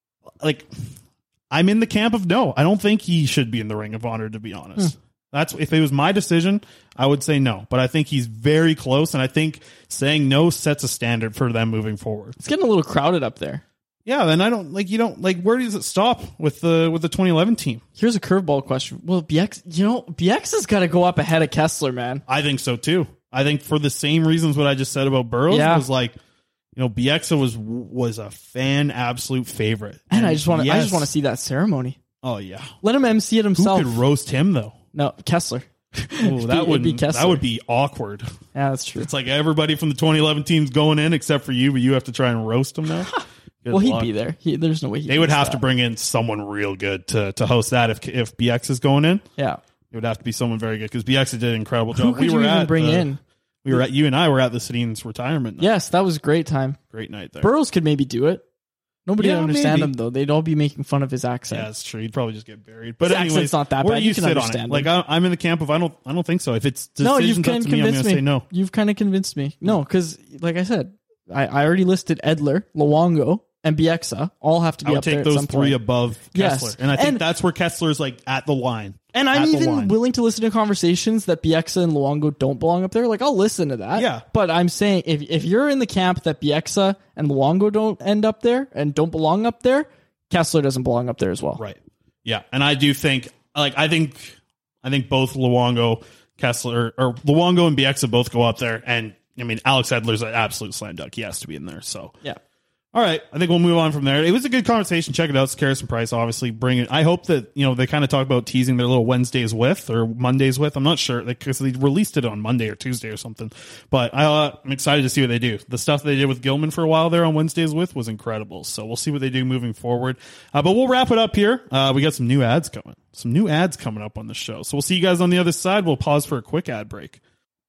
like, I'm in the camp of no. I don't think he should be in the Ring of Honor, to be honest. Hmm. That's if it was my decision, I would say no. But I think he's very close, and I think saying no sets a standard for them moving forward. It's getting a little crowded up there. Yeah, then I don't like you don't like where does it stop with the with the twenty eleven team? Here's a curveball question. Well, B X, you know, B X has got to go up ahead of Kessler, man. I think so too. I think for the same reasons what I just said about Burrows Yeah. was like, you know, Bieksa was was a fan absolute favorite, And I just want to, I yes- just want to see that ceremony. Oh yeah, Let him M C it who himself. could roast him though? No, Kessler. Oh, It'd that be- would it'd be Kessler. that would be awkward. Yeah, that's true. It's like everybody from the twenty eleven team's going in except for you, but you have to try and roast them now. Good Well, he'd luck. be there. He, there's no way he They would missed have that. to bring in someone real good to to host that if if B X is going in. Yeah. It would have to be someone very good because B X did an incredible Who job. could we you were even at bring the- in? We were at you and I were at the Sedin's retirement night. Yes, that was a great time. Great night there. Burrows could maybe do it. Nobody Yeah, would understand maybe. him though. They'd all be making fun of his accent. Yeah, that's true. He'd probably just get buried. But His anyways, accent's not that where bad. do You you can sit on understand it? him. Like I, I'm in the camp of I don't I don't think so. If it's No, you've decisions up kind of to me, I'm convinced going to me. say no. You've kind of convinced me. No, because like I said, I, I already listed Edler, Luongo, and Bieksa. All have to be I would up there take at those some three point. above Yes. Kessler, and I think And- that's where Kessler's like at the line. And I'm At the even line. willing to listen to conversations that Bieksa and Luongo don't belong up there. Like I'll listen to that. Yeah. But I'm saying if if you're in the camp that Bieksa and Luongo don't end up there and don't belong up there, Kessler doesn't belong up there as well. Right. Yeah, and I do think like I think I think both Luongo, Kessler, or Luongo and Bieksa both go up there, and I mean Alex Edler's an absolute slam dunk. He has to be in there. So Yeah. all right, I think we'll move on from there. It was a good conversation. Check it out. Sakaris and Price obviously bring it. I hope that, you know, they kind of talk about teasing their little Wednesdays with or Mondays with. I'm not sure because they released it on Monday or Tuesday or something. But I, uh, I'm excited to see what they do. The stuff they did with Gilman for a while there on Wednesdays with was incredible. So we'll see what they do moving forward. Uh, but we'll wrap it up here. Uh, we got some new ads coming. Some new ads coming up on the show. So we'll see you guys on the other side. We'll pause for a quick ad break.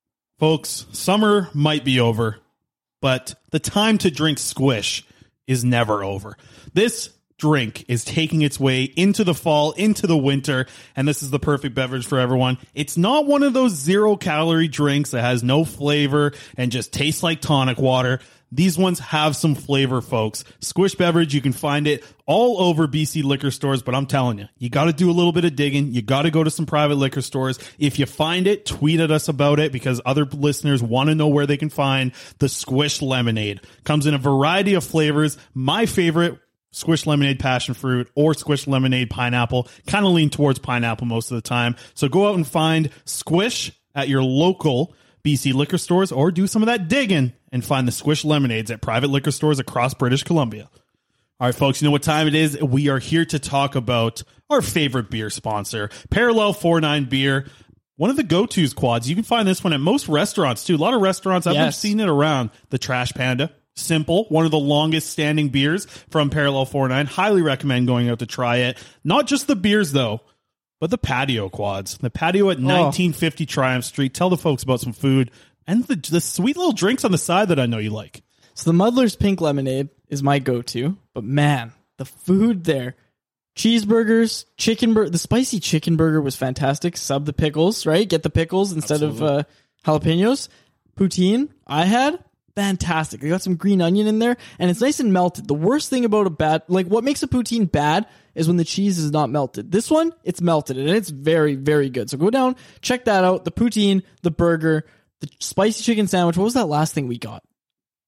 Folks, summer might be over, but the time to drink Squish is never over. This drink is taking its way into the fall, into the winter, and this is the perfect beverage for everyone. It's not one of those zero calorie drinks that has no flavor and just tastes like tonic water. These ones have some flavor, folks. Squish Beverage, you can find it all over B C liquor stores, but I'm telling you, you got to do a little bit of digging. You got to go to some private liquor stores. If you find it, tweet at us about it because other listeners want to know where they can find the Squish Lemonade. Comes in a variety of flavors. My favorite, Squish Lemonade Passion Fruit or Squish Lemonade Pineapple. Kind of lean towards pineapple most of the time. So go out and find Squish at your local B C liquor stores or do some of that digging and find the Squish Lemonades at private liquor stores across British Columbia. All right, folks, you know what time it is? We are here to talk about our favorite beer sponsor, Parallel forty-nine Beer. One of the go-tos quads. You can find this one at most restaurants, too. A lot of restaurants, I've Yes. seen it around. The Trash Panda. Simple, one of the longest standing beers from Parallel forty-nine. Highly recommend going out to try it. Not just the beers, though, but the patio quads. The patio at nineteen fifty Triumph Street. Tell the folks about some food and the, the sweet little drinks on the side that I know you like. So the Muddler's Pink Lemonade is my go-to, but man, the food there. Cheeseburgers, chicken burger. The spicy chicken burger was fantastic. Sub the pickles, right? Get the pickles instead Absolutely. of uh, jalapenos. Poutine I had, fantastic. They got some green onion in there, and it's nice and melted. The worst thing about a bad, like what makes a poutine bad is when the cheese is not melted. This one, it's melted, and it's very, very good. So go down, check that out. The poutine, the burger, the spicy chicken sandwich. What was that last thing we got?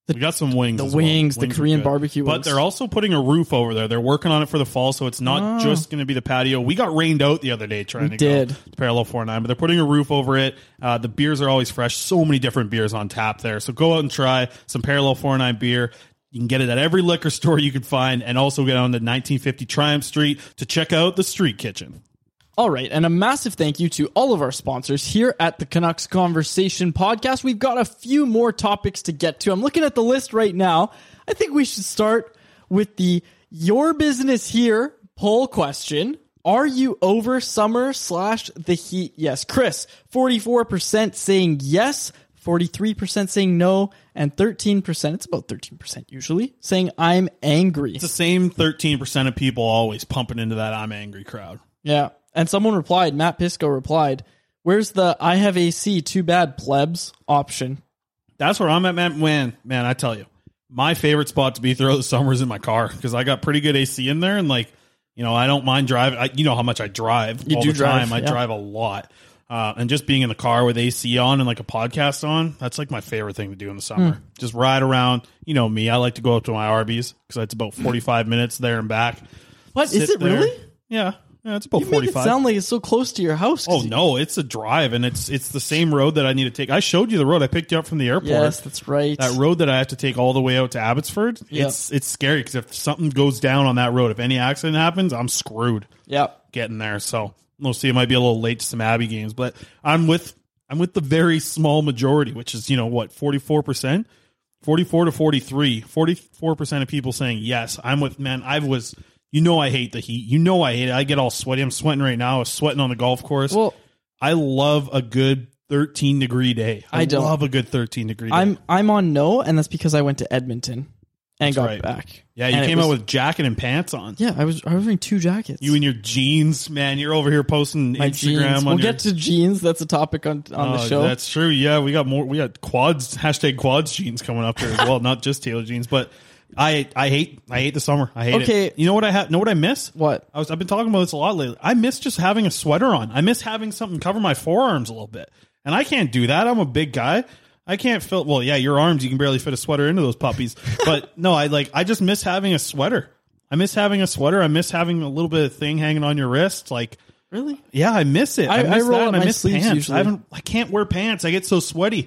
We got some wings. The as well. wings, the Wings are Korean good. barbecue But wings. they're also putting a roof over there. They're working on it for the fall, so it's not Oh. just going to be the patio. We got rained out the other day trying We to did. go to Parallel four nine, but they're putting a roof over it. Uh, the beers are always fresh. So many different beers on tap there. So go out and try some Parallel four nine beer. You can get it at every liquor store you can find, and also get on to nineteen fifty Triumph Street to check out the Street Kitchen. All right, and a massive thank you to all of our sponsors here at the Canucks Conversation podcast. We've got a few more topics to get to. I'm looking at the list right now. I think we should start with the Your Business Here poll question. Are you over summer slash the heat? Yes. Chris, forty-four percent saying yes, forty-three percent saying no, and thirteen percent, it's about thirteen percent usually, saying I'm angry. It's the same thirteen percent of people always pumping into that I'm angry crowd. Yeah. And someone replied, Matt Pisco replied, where's the I have A C, too bad, plebs option? That's where I'm at, man. Man, man, I tell you, my favorite spot to be throughout the summer is in my car because I got pretty good A C in there, and like, you know, I don't mind driving. I, you know how much I drive. You all do the drive, time. I yeah. drive a lot, uh, and just being in the car with A C on and like a podcast on, that's like my favorite thing to do in the summer. Hmm. Just ride around. You know me, I like to go up to my Arby's because it's about forty-five minutes there and back. What, is Sit it there. really? Yeah. Yeah, it's about You make it forty-five. sound like it's so close to your house. 'cause Oh you- no, it's a drive, and it's it's the same road that I need to take. I showed you the road. I picked you up from the airport. Yes, that's right. That road that I have to take all the way out to Abbotsford. Yep. It's it's scary because if something goes down on that road, if any accident happens, I'm screwed Yep. getting there. So we'll see. I might be a little late to some Abbey games, but I'm with I'm with the very small majority, which is you know what forty-four percent, forty-four to forty-three, forty-four percent of people saying yes. I'm with man. I was. You know I hate the heat. You know I hate it. I get all sweaty. I'm sweating right now. I was sweating on the golf course. Well, I love a good thirteen degree day. I, I don't. love a good thirteen degree day. I'm I'm on no, and that's because I went to Edmonton and That's got right. back. Yeah, you And it came was- out with jacket and pants on. Yeah, I was I was wearing two jackets. You and your jeans, man. You're over here posting My Instagram. jeans. On We'll your, get to jeans. That's a topic on on the Oh, show. That's true. Yeah, we got more. We got quads. Hashtag quads jeans coming up there as well. Not just Taylor jeans, but I I hate I hate the summer. I hate Okay. it. You know what I have? Know what I miss? What? I was I've been talking about this a lot lately. I miss just having a sweater on. I miss having something cover my forearms a little bit, and I can't do that. I'm a big guy. I can't fit. Well, yeah, your arms. You can barely fit a sweater into those puppies. But no, I like. I just miss having a sweater. I miss having a sweater. I miss having a little bit of thing hanging on your wrist. Like, Really? yeah, I miss it. I- I, miss I roll that. up And I my miss sleeves pants. usually. I haven't. I can't wear pants. I get so sweaty.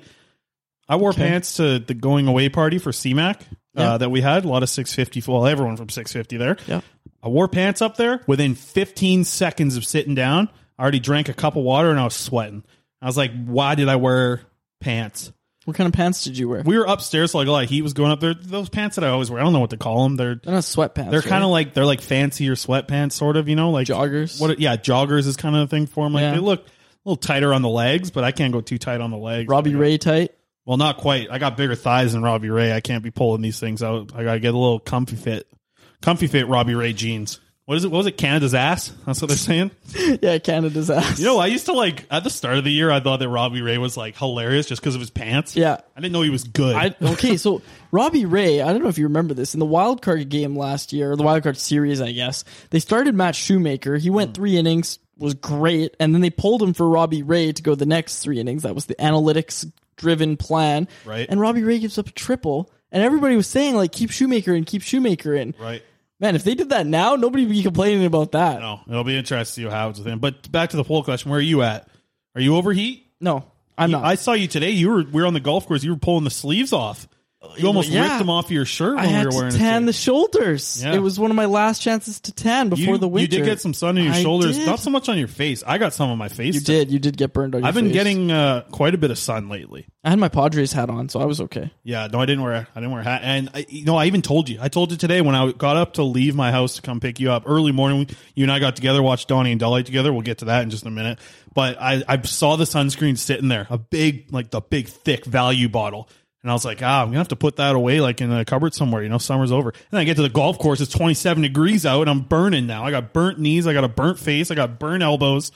I wore Okay. pants to the going away party for C MAC Yeah. uh, that we had. A lot of six fifty. Well, everyone from six fifty there. Yeah. I wore pants up there. Within fifteen seconds of sitting down, I already drank a cup of water and I was sweating. I was like, why did I wear pants? What kind of pants did you wear? We were upstairs, so like a lot of heat was going up there. Those pants that I always wear, I don't know what to call them. They're They're not sweatpants. they're kind of right? like they're like fancier sweatpants, sort of. You know, like Joggers? What? Yeah, joggers is kind of a thing for them. Like Yeah. they look a little tighter on the legs, but I can't go too tight on the legs. Robbie Ray tight. Well, not quite. I got bigger thighs than Robbie Ray. I can't be pulling these things out. I gotta get a little comfy fit, comfy fit Robbie Ray jeans. What is it? What was it? Canada's ass? That's what they're saying. Yeah, Canada's ass. You know, I used to like at the start of the year. I thought that Robbie Ray was like hilarious just because of his pants. Yeah. I didn't know he was good. I, okay, so Robbie Ray, I don't know if you remember this, in the wild card game last year, or the wild card series, I guess, they started Matt Shoemaker. He went three innings, was great, and then they pulled him for Robbie Ray to go the next three innings. That was the analytics-driven plan. Right. And Robbie Ray gives up a triple, and everybody was saying, like, keep Shoemaker in, keep Shoemaker in. right. Man, if they did that now, nobody would be complaining about that. No, it'll be interesting to see what happens with him. But back to the poll question: where are you at? Are you overheat? No, I'm not. I saw you today. You were we were on the golf course. You were pulling the sleeves off. You almost Yeah. ripped them off of your shirt I when we had were to wearing tan it. the shoulders. Yeah. It was one of my last chances to tan before you, the winter. You did get some sun on your I shoulders, did. not so much on your face. I got some on my face. You did. You did get burned on your I've been face. getting uh, quite a bit of sun lately. I had my Padres hat on, so I was okay. Yeah, no, I didn't wear. I didn't wear a hat, and I, you know, I even told you. I told you today when I got up to leave my house to come pick you up early morning. You and I got together, watched Donnie and Dolly together. We'll get to that in just a minute. But I, I saw the sunscreen sitting there, a big, like the big, thick value bottle. And I was like, ah, I'm gonna have to put that away, like in a cupboard somewhere. You know, summer's over. And then I get to the golf course. It's twenty-seven degrees out, and I'm burning now. I got burnt knees. I got a burnt face. I got burnt elbows.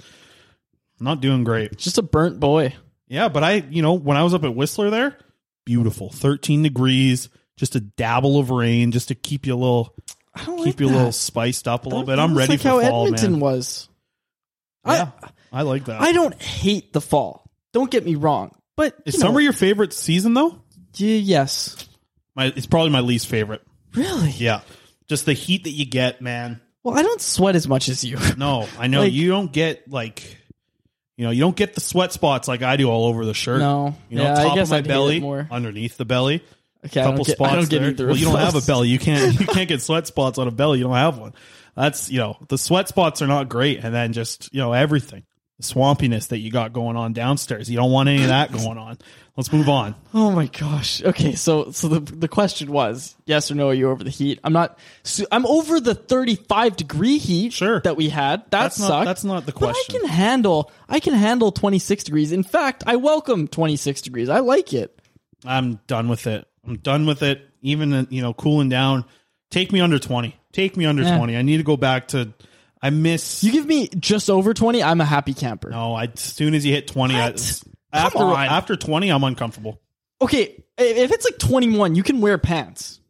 I'm not doing great. Just a burnt boy. Yeah, but I, you know, when I was up at Whistler there, beautiful, thirteen degrees, just a dabble of rain, just to keep you a little, I don't keep like you a that. little spiced up a little That- bit. I'm that's ready like for how fall, Edmonton man. was. Yeah, I, I like that. I don't hate the fall. Don't get me wrong, but Is you know, summer your favorite season though? y- yes. My it's probably my least favorite. Really? Yeah, just the heat that you get, man. Well, I don't sweat as much as you. No, I know Like- you don't get like, you know, you don't get the sweat spots like I do all over the shirt. No. you know, Yeah, I top guess of my I'd hate it belly, more. underneath the belly. Okay, a I couple don't get, spots I don't get there. either. Well, of you don't have a those. belly. You can't. You can't get sweat spots on a belly. You don't have one. That's you know the sweat spots are not great, and then just you know everything, the swampiness that you got going on downstairs. You don't want any of that going on. Let's move on. Oh my gosh. Okay, so so the the question was yes or no. Are you over the heat? I'm not. So I'm over the thirty-five degree heat. Sure. That we had. That That's sucked. not- that's not the But question. I can handle. I can handle twenty-six degrees. In fact, I welcome twenty-six degrees. I like it. I'm done with it. I'm done with it. Even uh, you know, cooling down. Take me under twenty. Take me under Yeah. twenty. I need to go back to. I miss. You give me just over twenty. I'm a happy camper. No, I, as soon as you hit twenty, I, What? after Come on. after twenty, I'm uncomfortable. Okay, if it's like twenty-one, you can wear pants.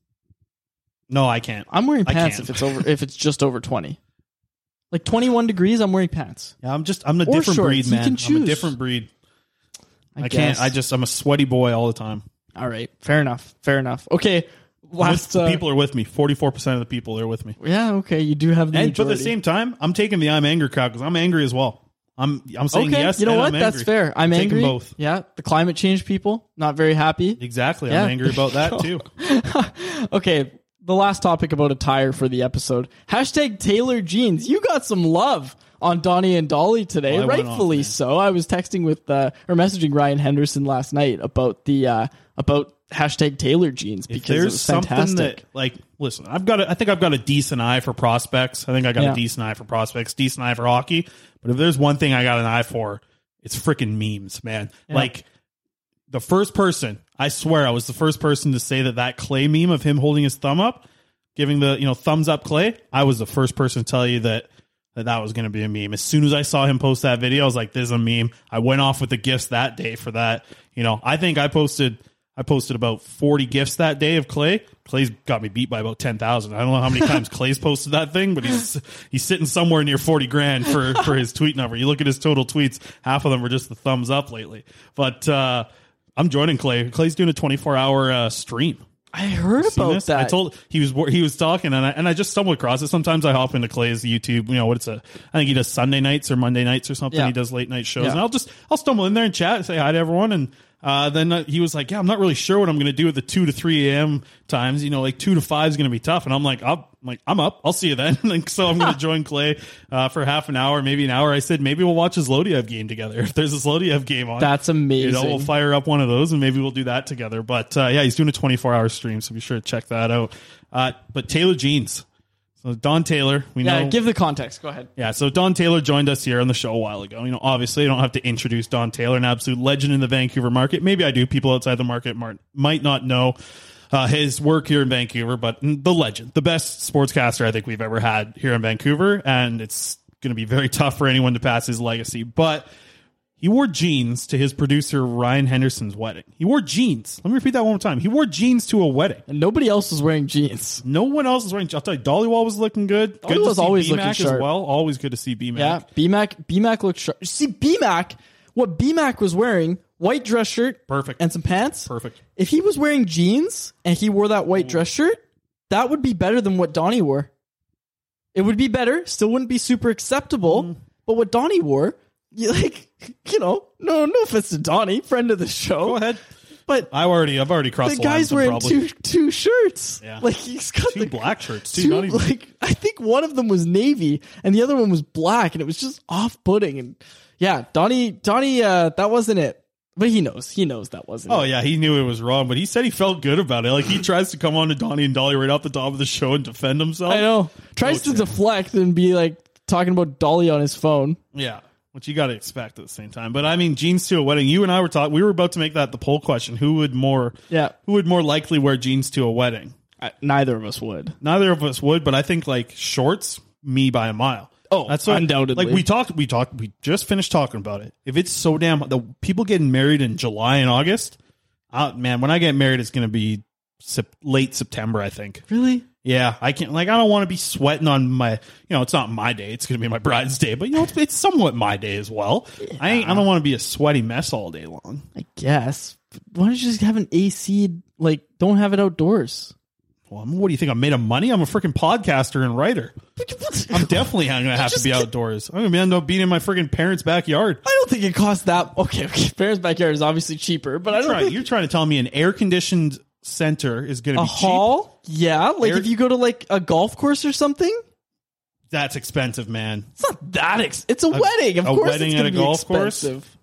No, I can't. I'm wearing I pants can't. if it's over. If it's just over twenty. Like twenty-one degrees, I'm wearing pants. Yeah, I'm just. I'm a Or different shorts. breed, You man. can I'm choose. a different breed. I, I, guess. can't. I just. I'm a sweaty boy all the time. All right, fair enough. Fair enough. Okay, last With- uh, people are with me. Forty-four percent of the people are with me. Yeah, okay, you do have the And but at majority. the same time, I'm taking the I'm angry crowd because I'm angry as well. I'm. I'm saying okay, yes. you know and what? I'm That's angry. fair. I'm taking angry. both. Yeah, the climate change people not very happy. Exactly. Yeah. I'm angry about that too. Okay, the last topic about attire for the episode. Hashtag Taylor jeans. You got some love on Donnie and Dolly today, Well, I went rightfully off, man. so. I was texting with uh, or messaging Ryan Henderson last night about the uh, about hashtag Taylor jeans If because it there's was something fantastic. that, like, listen, I've got. A, I think I've got a decent eye for prospects. I think I got Yeah. a decent eye for prospects, decent eye for hockey. But if there's one thing I got an eye for, it's freaking memes, man. Yeah. Like the first person, I swear, I was the first person to say that that Clay meme of him holding his thumb up, giving the you know thumbs up Clay. I was the first person to tell you that. That that was going to be a meme. As soon as I saw him post that video, I was like, "This is a meme." I went off with the gifts that day for that. You know, I think I posted, I posted about forty gifts that day of Clay. Clay's got me beat by about ten thousand. I don't know how many times Clay's posted that thing, but he's he's sitting somewhere near forty grand for for his tweet number. You look at his total tweets, half of them are just the thumbs up lately. But uh, I'm joining Clay. Clay's doing a twenty-four hour uh, stream. I heard Seen about this? that. I told he was he was talking, and I and I just stumbled across it. Sometimes I hop into Clay's YouTube. You know what it's a? I think he does Sunday nights or Monday nights or something. Yeah. He does late night shows, Yeah. and I'll just I'll stumble in there and chat and say hi to everyone. And uh, then uh, he was like, "Yeah, I'm not really sure what I'm going to do at the two to three a.m. times. You know, like two to five is going to be tough." And I'm like, "I'm like I'm up. I'll see you then." Like, so I'm going to join Clay uh, for half an hour, maybe an hour. I said maybe we'll watch his Zlodiev game together if there's a Zlodiev game on. That's amazing. You know, we'll fire up one of those and maybe we'll do that together. But uh, yeah, he's doing a twenty-four hour stream, so be sure to check that out. Uh, but Taylor jeans. So Don Taylor, we yeah, know. give the context. Go ahead. Yeah, so Don Taylor joined us here on the show a while ago. You know, obviously, I don't have to introduce Don Taylor, an absolute legend in the Vancouver market. Maybe I do. People outside the market mar- might not know uh, his work here in Vancouver, but the legend, the best sportscaster I think we've ever had here in Vancouver, and it's going to be very tough for anyone to pass his legacy. But he wore jeans to his producer Ryan Henderson's wedding. He wore jeans. Let me repeat that one more time. He wore jeans to a wedding. And nobody else was wearing jeans. No one else was wearing. I'll tell you, Dollywall was looking good. Good to Dollywall's see always B-Mac looking as sharp. well. Always good to see B-Mac. Yeah, B-Mac, B-Mac looks sharp. See, B-Mac, what B-Mac was wearing, white dress shirt. Perfect. And some pants. Perfect. If he was wearing jeans and he wore that white dress shirt, that would be better than what Donnie wore. It would be better. Still wouldn't be super acceptable. Mm. But what Donnie wore, you like, you know, no, no offense to Donnie, friend of the show. Go ahead. But I already, I've already crossed the the, line guy's with him, wearing probably. two two shirts. Yeah. Like he's got Two the black shirts, too, Two, not even- like I think one of them was navy and the other one was black, and it was just off-putting. And yeah, Donnie, Donnie, uh, that wasn't it. But he knows, he knows that wasn't. Oh it. yeah, he knew it was wrong, but he said he felt good about it. Like he tries to come on to Donnie and Dolly right off the top of the show and defend himself. I know. Tries to deflect and be like talking about Dolly on his phone. Yeah, which you got to expect at the same time. But I mean, jeans to a wedding. You and I were talking. We were about to make that the poll question. Who would more? Yeah. Who would more likely wear jeans to a wedding? I, neither of us would. Neither of us would, but I think like shorts, me by a mile. Oh, that's what, undoubtedly. Like we talked, we talked, we just finished talking about it. If it's so damn the people getting married in July and August, uh, man, when I get married, it's going to be sep- late September, I think. Really? Yeah, I can't. Like, I don't want to be sweating on my. You know, it's not my day. It's going to be my bride's day, but you know, it's, it's somewhat my day as well. Yeah. I ain't, I don't want to be a sweaty mess all day long. I guess. Why don't you just have an A C? Like, don't have it outdoors. Well, I'm, what do you think? I'm made of money? I'm a freaking podcaster and writer. I'm definitely going to have to be outdoors. I'm going to end up being in my freaking parents' backyard. I don't think it costs that. Okay, okay. Parents' backyard is obviously cheaper, but I don't Try, think you're trying to tell me an air-conditioned center is going to a be cheap? hall. Yeah, like Air- if you go to like a golf course or something. That's expensive, man. It's not that. Ex- it's a, a wedding. Of a course, wedding it's at gonna a be golf expensive. course.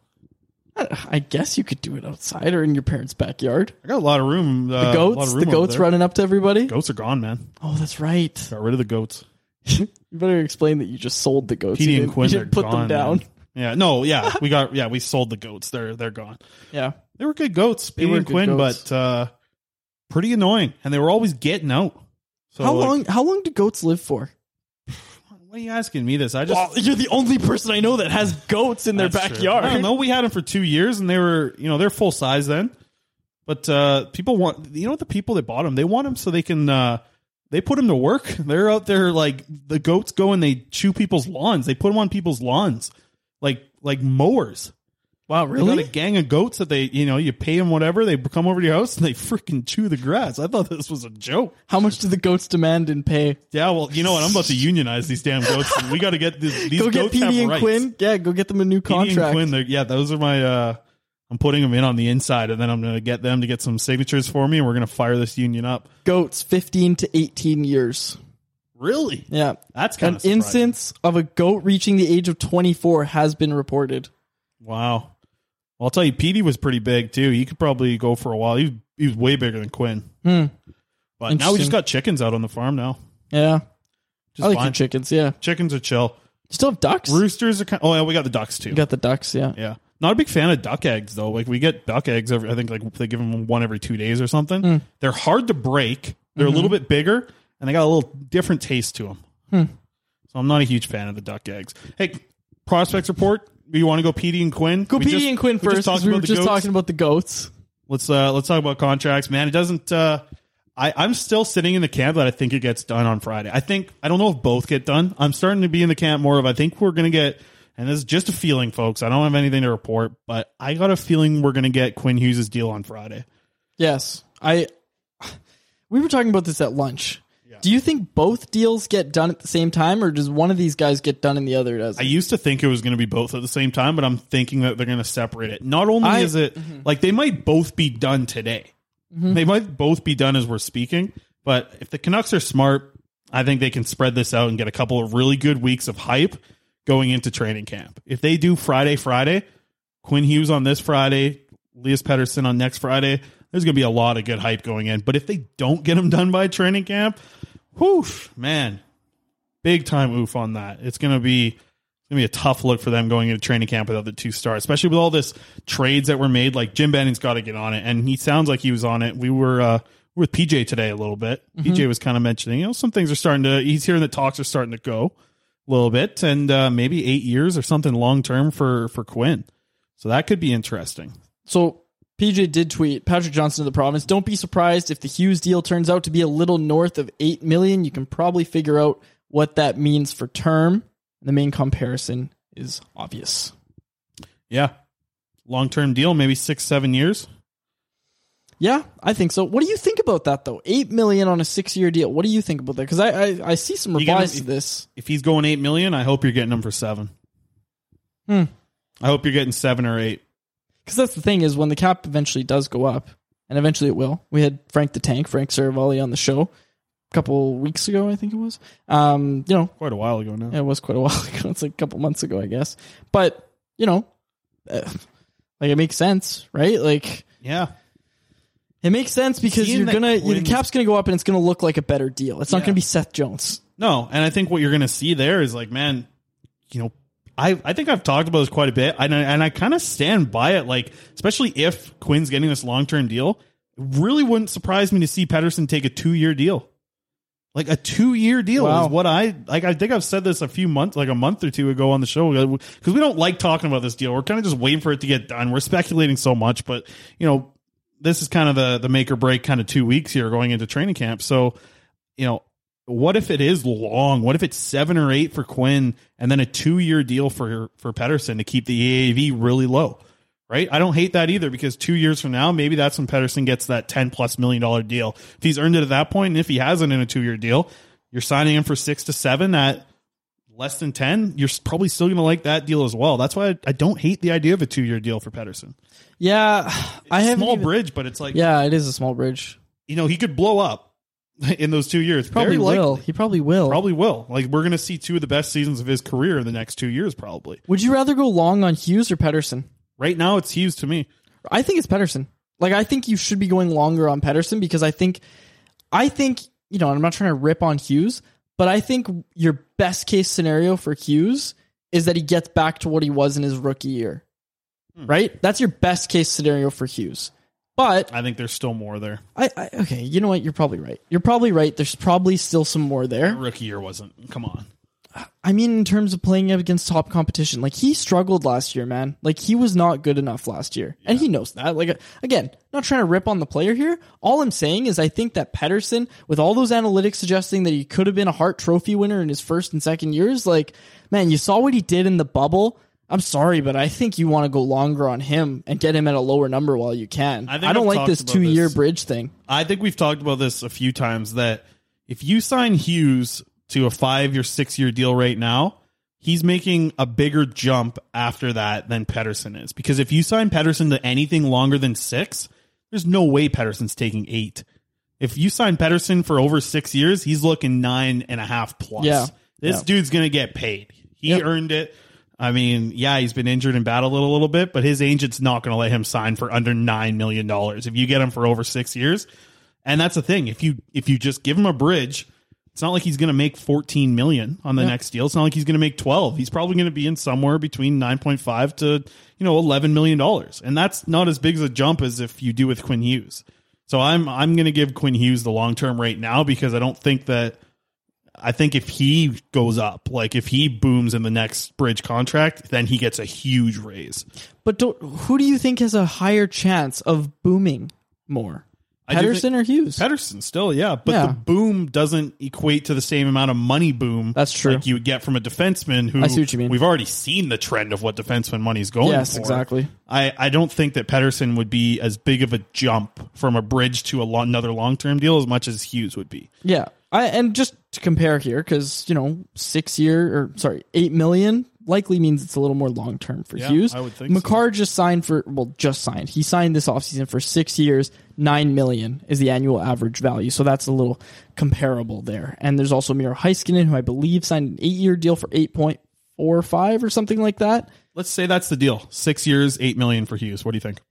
I guess you could do it outside or in your parents' backyard. I got a lot of room. Uh, The a lot goats, of room the over goats there. running up to everybody. Goats are gone, man. Oh, that's right. Got rid of the goats. You better explain that you just sold the goats. Petey You and didn't- Quinn, you they're didn't put gone, them down. man. Yeah, no, yeah, we got, yeah, we sold the goats. They're they're gone. Yeah, they were good goats, They Petey were and good Quinn, goats. but uh, pretty annoying, and they were always getting out. So how like, long? How long do goats live for? Why are you asking me this? I just Well, you're the only person I know that has goats in their That's true. backyard. I don't know. We had them for two years, and they were, you know, they're full size then. But uh, people want, you know, the people that bought them, they want them so they can, uh, they put them to work. They're out there like the goats go and they chew people's lawns. They put them on people's lawns, like like mowers. Wow, They really? got a gang of goats that they, you know, you pay them whatever. They come over to your house and they freaking chew the grass. I thought this was a joke. How much do the goats demand in pay? Yeah, well, you know what? I'm about to unionize these damn goats. We got to get these. These Go get goats Petey have and rights. Quinn. Yeah, go get them a new Petey and contract. Quinn, they're- yeah, those are my. Uh, I'm putting them in on the inside, and then I'm going to get them to get some signatures for me, and we're going to fire this union up. Goats, fifteen to eighteen years. Really? Yeah, That's kind an of surprising. instance of a goat reaching the age of twenty-four has been reported. Wow. Well, I'll tell you, Petey was pretty big too. He could probably go for a while. He was, he was way bigger than Quinn. Hmm. But now we Interesting. just got chickens out on the farm now. Yeah, Just I like fine. your chickens. Yeah, Chickens are chill. you still have ducks. Roosters are kind. Oh yeah, we got the ducks too. You got the ducks. Yeah. Yeah. Not a big fan of duck eggs though. Like we get duck eggs every, I think like they give them one every two days or something. Mm. They're hard to break. They're Mhm. a little bit bigger and they got a little different taste to them. Hmm. So I'm not a huge fan of the duck eggs. Hey, prospects report. You want to go Petey and Quinn? Go We Petey just- and Quinn we first. Just talked 'cause we about were the just goats. talking about the goats. Let's uh let's talk about contracts, man. It doesn't. Uh, I I'm still sitting in the camp that I think it gets done on Friday. I think I don't know if both get done. I'm starting to be in the camp more of I think we're gonna get. And this is just a feeling, folks. I don't have anything to report, but I got a feeling we're going to get Quinn Hughes' deal on Friday. Yes, I. We were talking about this at lunch. Do you think both deals get done at the same time, or does one of these guys get done and the other doesn't? I used to think it was going to be both at the same time, but I'm thinking that they're going to separate it. Not only I- is it Mhm. like they might both be done today, Mhm. they might both be done as we're speaking. But if the Canucks are smart, I think they can spread this out and get a couple of really good weeks of hype going into training camp. If they do Friday, Friday, Quinn Hughes on this Friday, Elias Pettersson on next Friday, there's going to be a lot of good hype going in. But if they don't get them done by training camp, whew, man, big time oof on that. It's going to be it's going to be a tough look for them going into training camp without the two stars, especially with all this trades that were made. Like Jim Benning's got to get on it, and he sounds like he was on it. We were uh, we were with P J today a little bit. Mhm. P J was kind of mentioning, you know, some things are starting to. He's hearing that talks are starting to go a little bit, and uh, maybe eight years or something long term for for Quinn. So that could be interesting. So P J did tweet, Patrick Johnson of the Province, don't be surprised if the Hughes deal turns out to be a little north of eight million dollars. You can probably figure out what that means for term. The main comparison is obvious. Yeah, long term deal, maybe six seven years. Yeah, I think so. What do you think about that, though? Eight million dollars on a six-year deal. What do you think about that? Because I, I I see some You get replies him- to this. If he's going eight million, I hope you're getting him for seven. Hmm. I hope you're getting seven or eight. Because that's the thing is when the cap eventually does go up, and eventually it will. We had Frank the Tank, Frank Saravalli on the show a couple weeks ago, I think it was. Um, you know, Quite a while ago now. yeah, it was quite a while ago. It's like a couple months ago, I guess. But you know, uh, like it makes sense, right? Like, Yeah. it makes sense because Seeing you're that gonna Quinn's- the cap's gonna go up and it's gonna look like a better deal. It's not Yeah. gonna be Seth Jones. No, and I think what you're going to see there is like, man, you know, I I think I've talked about this quite a bit, and I, and I kind of stand by it. Like, especially if Quinn's getting this long term deal, it really wouldn't surprise me to see Pettersson take a two year deal. Like a two year deal Wow. is what I like. I think I've said this a few months, like a month or two ago on the show, because we don't like talking about this deal. We're kind of just waiting for it to get done. We're speculating so much, but you know, this is kind of the the make or break kind of two weeks here going into training camp. So, you know, what if it is long? What if it's seven or eight for Quinn and then a two year deal for for Pettersson to keep the A A V really low? right? I don't hate that either, because two years from now, maybe that's when Pettersson gets that ten plus million dollar deal. If he's earned it at that point, and if he hasn't in a two year deal, you're signing him for six to seven at less than ten. You're probably still going to like that deal as well. That's why I, I don't hate the idea of a two year deal for Pettersson. Yeah, it's I have a small even, bridge, but it's like, yeah, it is a small bridge. You know, he could blow up in those two years. Probably Very will. likely. He probably will. Probably will. Like, we're going to see two of the best seasons of his career in the next two years, probably. Would you rather go long on Hughes or Pettersson? Right now, it's Hughes to me. I think it's Pettersson. Like, I think you should be going longer on Pettersson, because I think, I think, you know, I'm not trying to rip on Hughes, but I think your best case scenario for Hughes is that he gets back to what he was in his rookie year. Hmm. Right? That's your best case scenario for Hughes. But I think there's still more there. I, I okay, you know what? You're probably right. You're probably right. There's probably still some more there. That rookie year wasn't. Come on. I mean, in terms of playing against top competition, like, he struggled last year, man. Like, he was not good enough last year. Yeah. And he knows that. Like, again, not trying to rip on the player here. All I'm saying is I think that Pettersson, with all those analytics suggesting that he could have been a Hart Trophy winner in his first and second years, like, man, you saw what he did in the bubble. I'm sorry, but I think you want to go longer on him and get him at a lower number while you can. I, I don't I've like this two-year this. bridge thing. I think we've talked about this a few times, that if you sign Hughes to a five or six-year deal right now, he's making a bigger jump after that than Pettersson is. Because if you sign Pettersson to anything longer than six, there's no way Pettersson's taking eight. If you sign Pettersson for over six years, he's looking nine and a half plus. Yeah. This yeah. dude's going to get paid. He yep. earned it. I mean, yeah, he's been injured and battled a little bit, but his agent's not going to let him sign for under nine million dollars if you get him for over six years. And that's the thing. If you if you just give him a bridge, it's not like he's going to make fourteen million dollars on the yep. next deal. It's not like he's going to make twelve. He's probably going to be in somewhere between nine point five to, you know, eleven million dollars. And that's not as big as a jump as if you do with Quinn Hughes. So I'm I'm going to give Quinn Hughes the long-term right now, because I don't think that I think if he goes up, like if he booms in the next bridge contract, then he gets a huge raise. But don't, who do you think has a higher chance of booming more? Pettersson or Hughes? Pettersson still, yeah. But yeah. the boom doesn't equate to the same amount of money boom. That's true. Like you would get from a defenseman who I see what you mean. We've already seen the trend of what defenseman money is going yes, for. Yes, exactly. I, I don't think that Pettersson would be as big of a jump from a bridge to a lo- another long-term deal as much as Hughes would be. Yeah. I, and just to compare here, because, you know, six year or sorry, eight million likely means it's a little more long term for yeah, Hughes. I would think Makar so. just signed for well, just signed. He signed this offseason for six years, nine million is the annual average value. So that's a little comparable there. And there's also Miro Heiskanen, who I believe signed an eight year deal for eight point four five or something like that. Let's say that's the deal. Six years, eight million for Hughes. What do you think?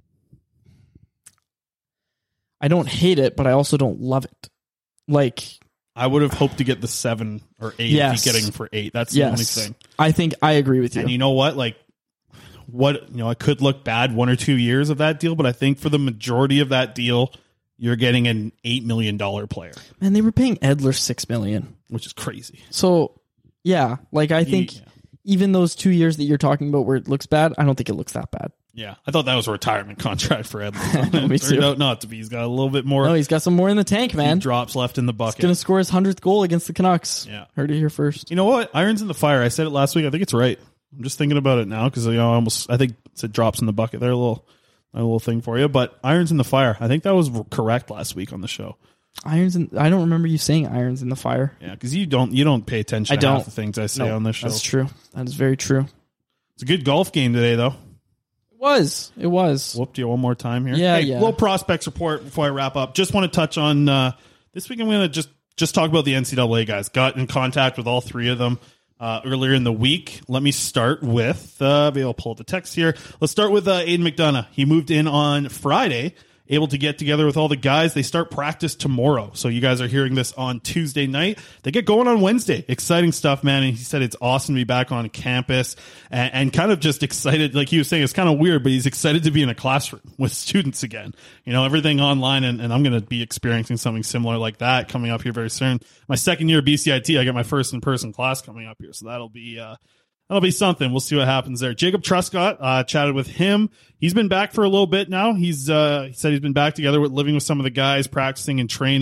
I don't hate it, but I also don't love it. Like, I would have hoped to get the seven or eight yes. if you're getting for eight. That's the yes. only thing. I think I agree with you. And you know what? Like, what, you know, it could look bad one or two years of that deal, but I think for the majority of that deal, you're getting an eight million dollars player. Man, they were paying Edler six million dollars. Which is crazy. So, yeah, like I think yeah. even those two years that you're talking about where it looks bad, I don't think it looks that bad. Yeah, I thought that was a retirement contract for Edler. no, me too. Turned out not to be. He's got a little bit more. No, he's got some more in the tank, man. Drops left in the bucket. He's going to score his hundredth goal against the Canucks. Yeah. Heard it here first. You know what? Irons in the fire. I said it last week. I think it's right. I'm just thinking about it now because, you know, I almost, I think it said drops in the bucket there, a little, a little thing for you. But irons in the fire. I think that was correct last week on the show. Irons in, I don't remember you saying irons in the fire. Yeah, because you don't, you don't pay attention I to don't. half the things I say no, on this show. That's true. That is very true. It's a good golf game today, though. Was it was whooped you one more time here. Yeah, hey, yeah. Little prospects report before I wrap up. Just want to touch on uh, this week. I'm going to just just talk about the N C double A guys. Got in contact with all three of them uh, earlier in the week. Let me start with. Uh, maybe I'll pull up the text here. Let's start with uh, Aiden McDonough. He moved in on Friday. Able to get together with all the guys. They start practice tomorrow. So you guys are hearing this on Tuesday night. They get going on Wednesday. Exciting stuff, man. And he said it's awesome to be back on campus and, and kind of just excited. Like he was saying, it's kind of weird, but he's excited to be in a classroom with students again. You know, everything online. And, and I'm going to be experiencing something similar like that coming up here very soon. My second year of B C I T, I get my first in-person class coming up here. So that'll be, uh, That'll be something. We'll see what happens there. Jacob Truscott, uh, chatted with him. He's been back for a little bit now. He's, uh, he said he's been back together with living with some of the guys, practicing and training.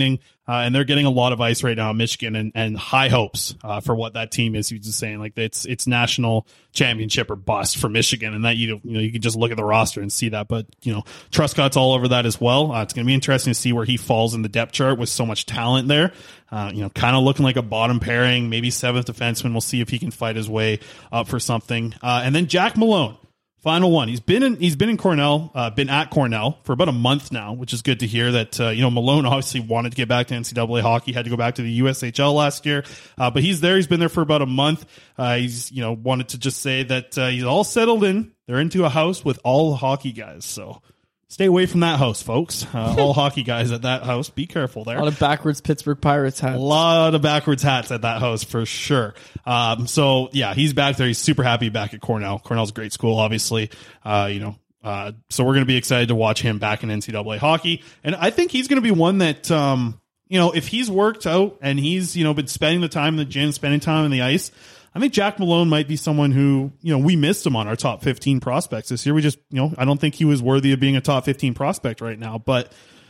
Uh, and they're getting a lot of ice right now in Michigan, and, and high hopes uh, for what that team is. He was just saying, like, it's it's national championship or bust for Michigan, and that you you know you can just look at the roster and see that. But you know, Truscott's all over that as well. Uh, it's going to be interesting to see where he falls in the depth chart with so much talent there. Uh, you know, kind of looking like a bottom pairing, maybe seventh defenseman. We'll see if he can fight his way up for something. Uh, and then Jack Malone. Final one. He's been in. He's been in Cornell. Uh, been at Cornell for about a month now, which is good to hear. That uh, you know Malone obviously wanted to get back to N C double A hockey. Had to go back to the U S H L last year, uh, but he's there. He's been there for about a month. Uh, he's you know wanted to just say that uh, he's all settled in. They're into a house with all hockey guys. So stay away from that house, folks. Uh, all hockey guys at that house. Be careful there. A lot of backwards Pittsburgh Pirates hats. A lot of backwards hats at that house for sure. Um, so yeah, he's back there. He's super happy back at Cornell. Cornell's a great school, obviously. Uh, you know, uh, so we're going to be excited to watch him back in N C double A hockey. And I think he's going to be one that, um, you know, if he's worked out and he's, you know, been spending the time in the gym, spending time on the ice, I think Jack Malone might be someone who, you know, we missed him on our top fifteen prospects this year. We just, you know, I don't think he was worthy of being a top fifteen prospect right now, but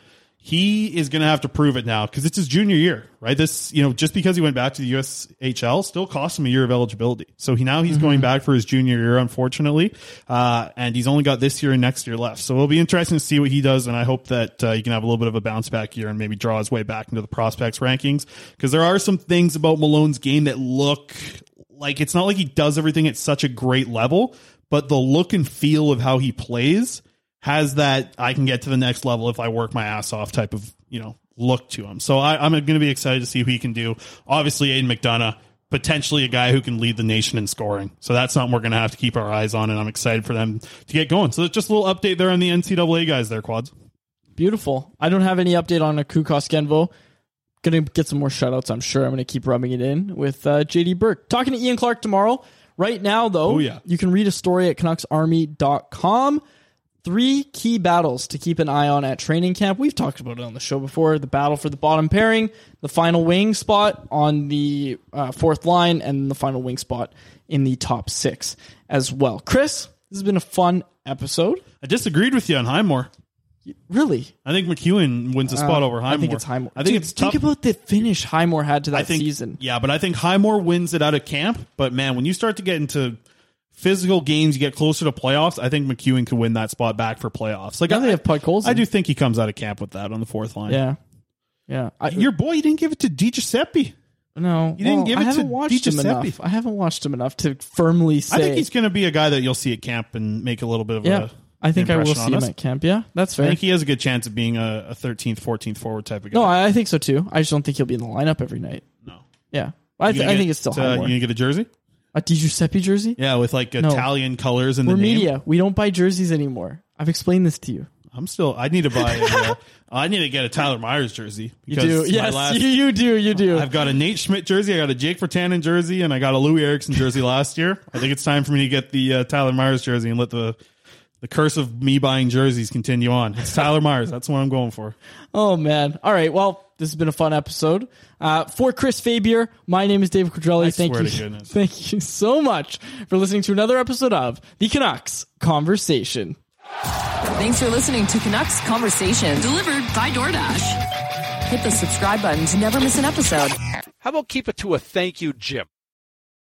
he is going to have to prove it now because it's his junior year, right? This, you know, just because he went back to the U S H L still cost him a year of eligibility. So he now he's mm-hmm. going back for his junior year, unfortunately. Uh, and he's only got this year and next year left. So it'll be interesting to see what he does. And I hope that uh, he can have a little bit of a bounce back year and maybe draw his way back into the prospects rankings, because there are some things about Malone's game that look like it's not like he does everything at such a great level, but the look and feel of how he plays has that I can get to the next level if I work my ass off type of, you know, look to him. So I, I'm going to be excited to see who he can do. Obviously, Aiden McDonough, potentially a guy who can lead the nation in scoring. So that's something we're going to have to keep our eyes on, and I'm excited for them to get going. So just a little update there on the N C double A guys there, Quads. Beautiful. I don't have any update on Aku Koskendvo. Going to get some more shoutouts, I'm sure. I'm going to keep rubbing it in with uh, J D Burke. Talking to Ian Clark tomorrow. Right now, though, oh, yeah. you can read a story at Canucks Army dot com. Three key battles to keep an eye on at training camp. We've talked about it on the show before. The battle for the bottom pairing, the final wing spot on the uh, fourth line, and the final wing spot in the top six as well. Chris, this has been a fun episode. I disagreed with you on Highmore. Really? I think McEwen wins a spot uh, over Highmore. I think it's Highmore. I think Dude, it's think tough. about the finish Highmore had to that I think, season. Yeah, but I think Highmore wins it out of camp. But man, when you start to get into physical games, you get closer to playoffs, I think McEwen could win that spot back for playoffs. Like now I, they have Puck Colson. I do think he comes out of camp with that on the fourth line. Yeah. Yeah. I, Your boy, you didn't give it to Di Giuseppe. No. You didn't well, give it I haven't to watched Di him Giuseppe. enough. I haven't watched him enough to firmly say. I think he's going to be a guy that you'll see at camp and make a little bit of yeah. a I think I will impression see on him us. at camp. Yeah, that's fair. I think he has a good chance of being a, a thirteenth, fourteenth forward type of guy. No, I, I think so too. I just don't think he'll be in the lineup every night. No. Yeah. I, th- I think it's still uh, Highmore. You going to get a jersey? A Di Giuseppe jersey? Yeah, with like No. Italian colors in We're the name. media. We don't buy jerseys anymore. I've explained this to you. I'm still. I need to buy. A, I need to get a Tyler Myers jersey. You do. my Yes, last- you, you do. You do. I've got a Nate Schmidt jersey. I got a Jake Virtanen jersey, and I got a Louis Erickson jersey last year. I think it's time for me to get the uh, Tyler Myers jersey and let the the curse of me buying jerseys continue on. It's Tyler Myers. That's what I'm going for. Oh, man. All right. Well, this has been a fun episode. Uh, for Chris Fabier, my name is David Quadrelli. I Thank swear you. to goodness. Thank you so much for listening to another episode of the Canucks Conversation. Thanks for listening to Canucks Conversation, delivered by DoorDash. Hit the subscribe button to never miss an episode. How about keep it to a thank you, Jim?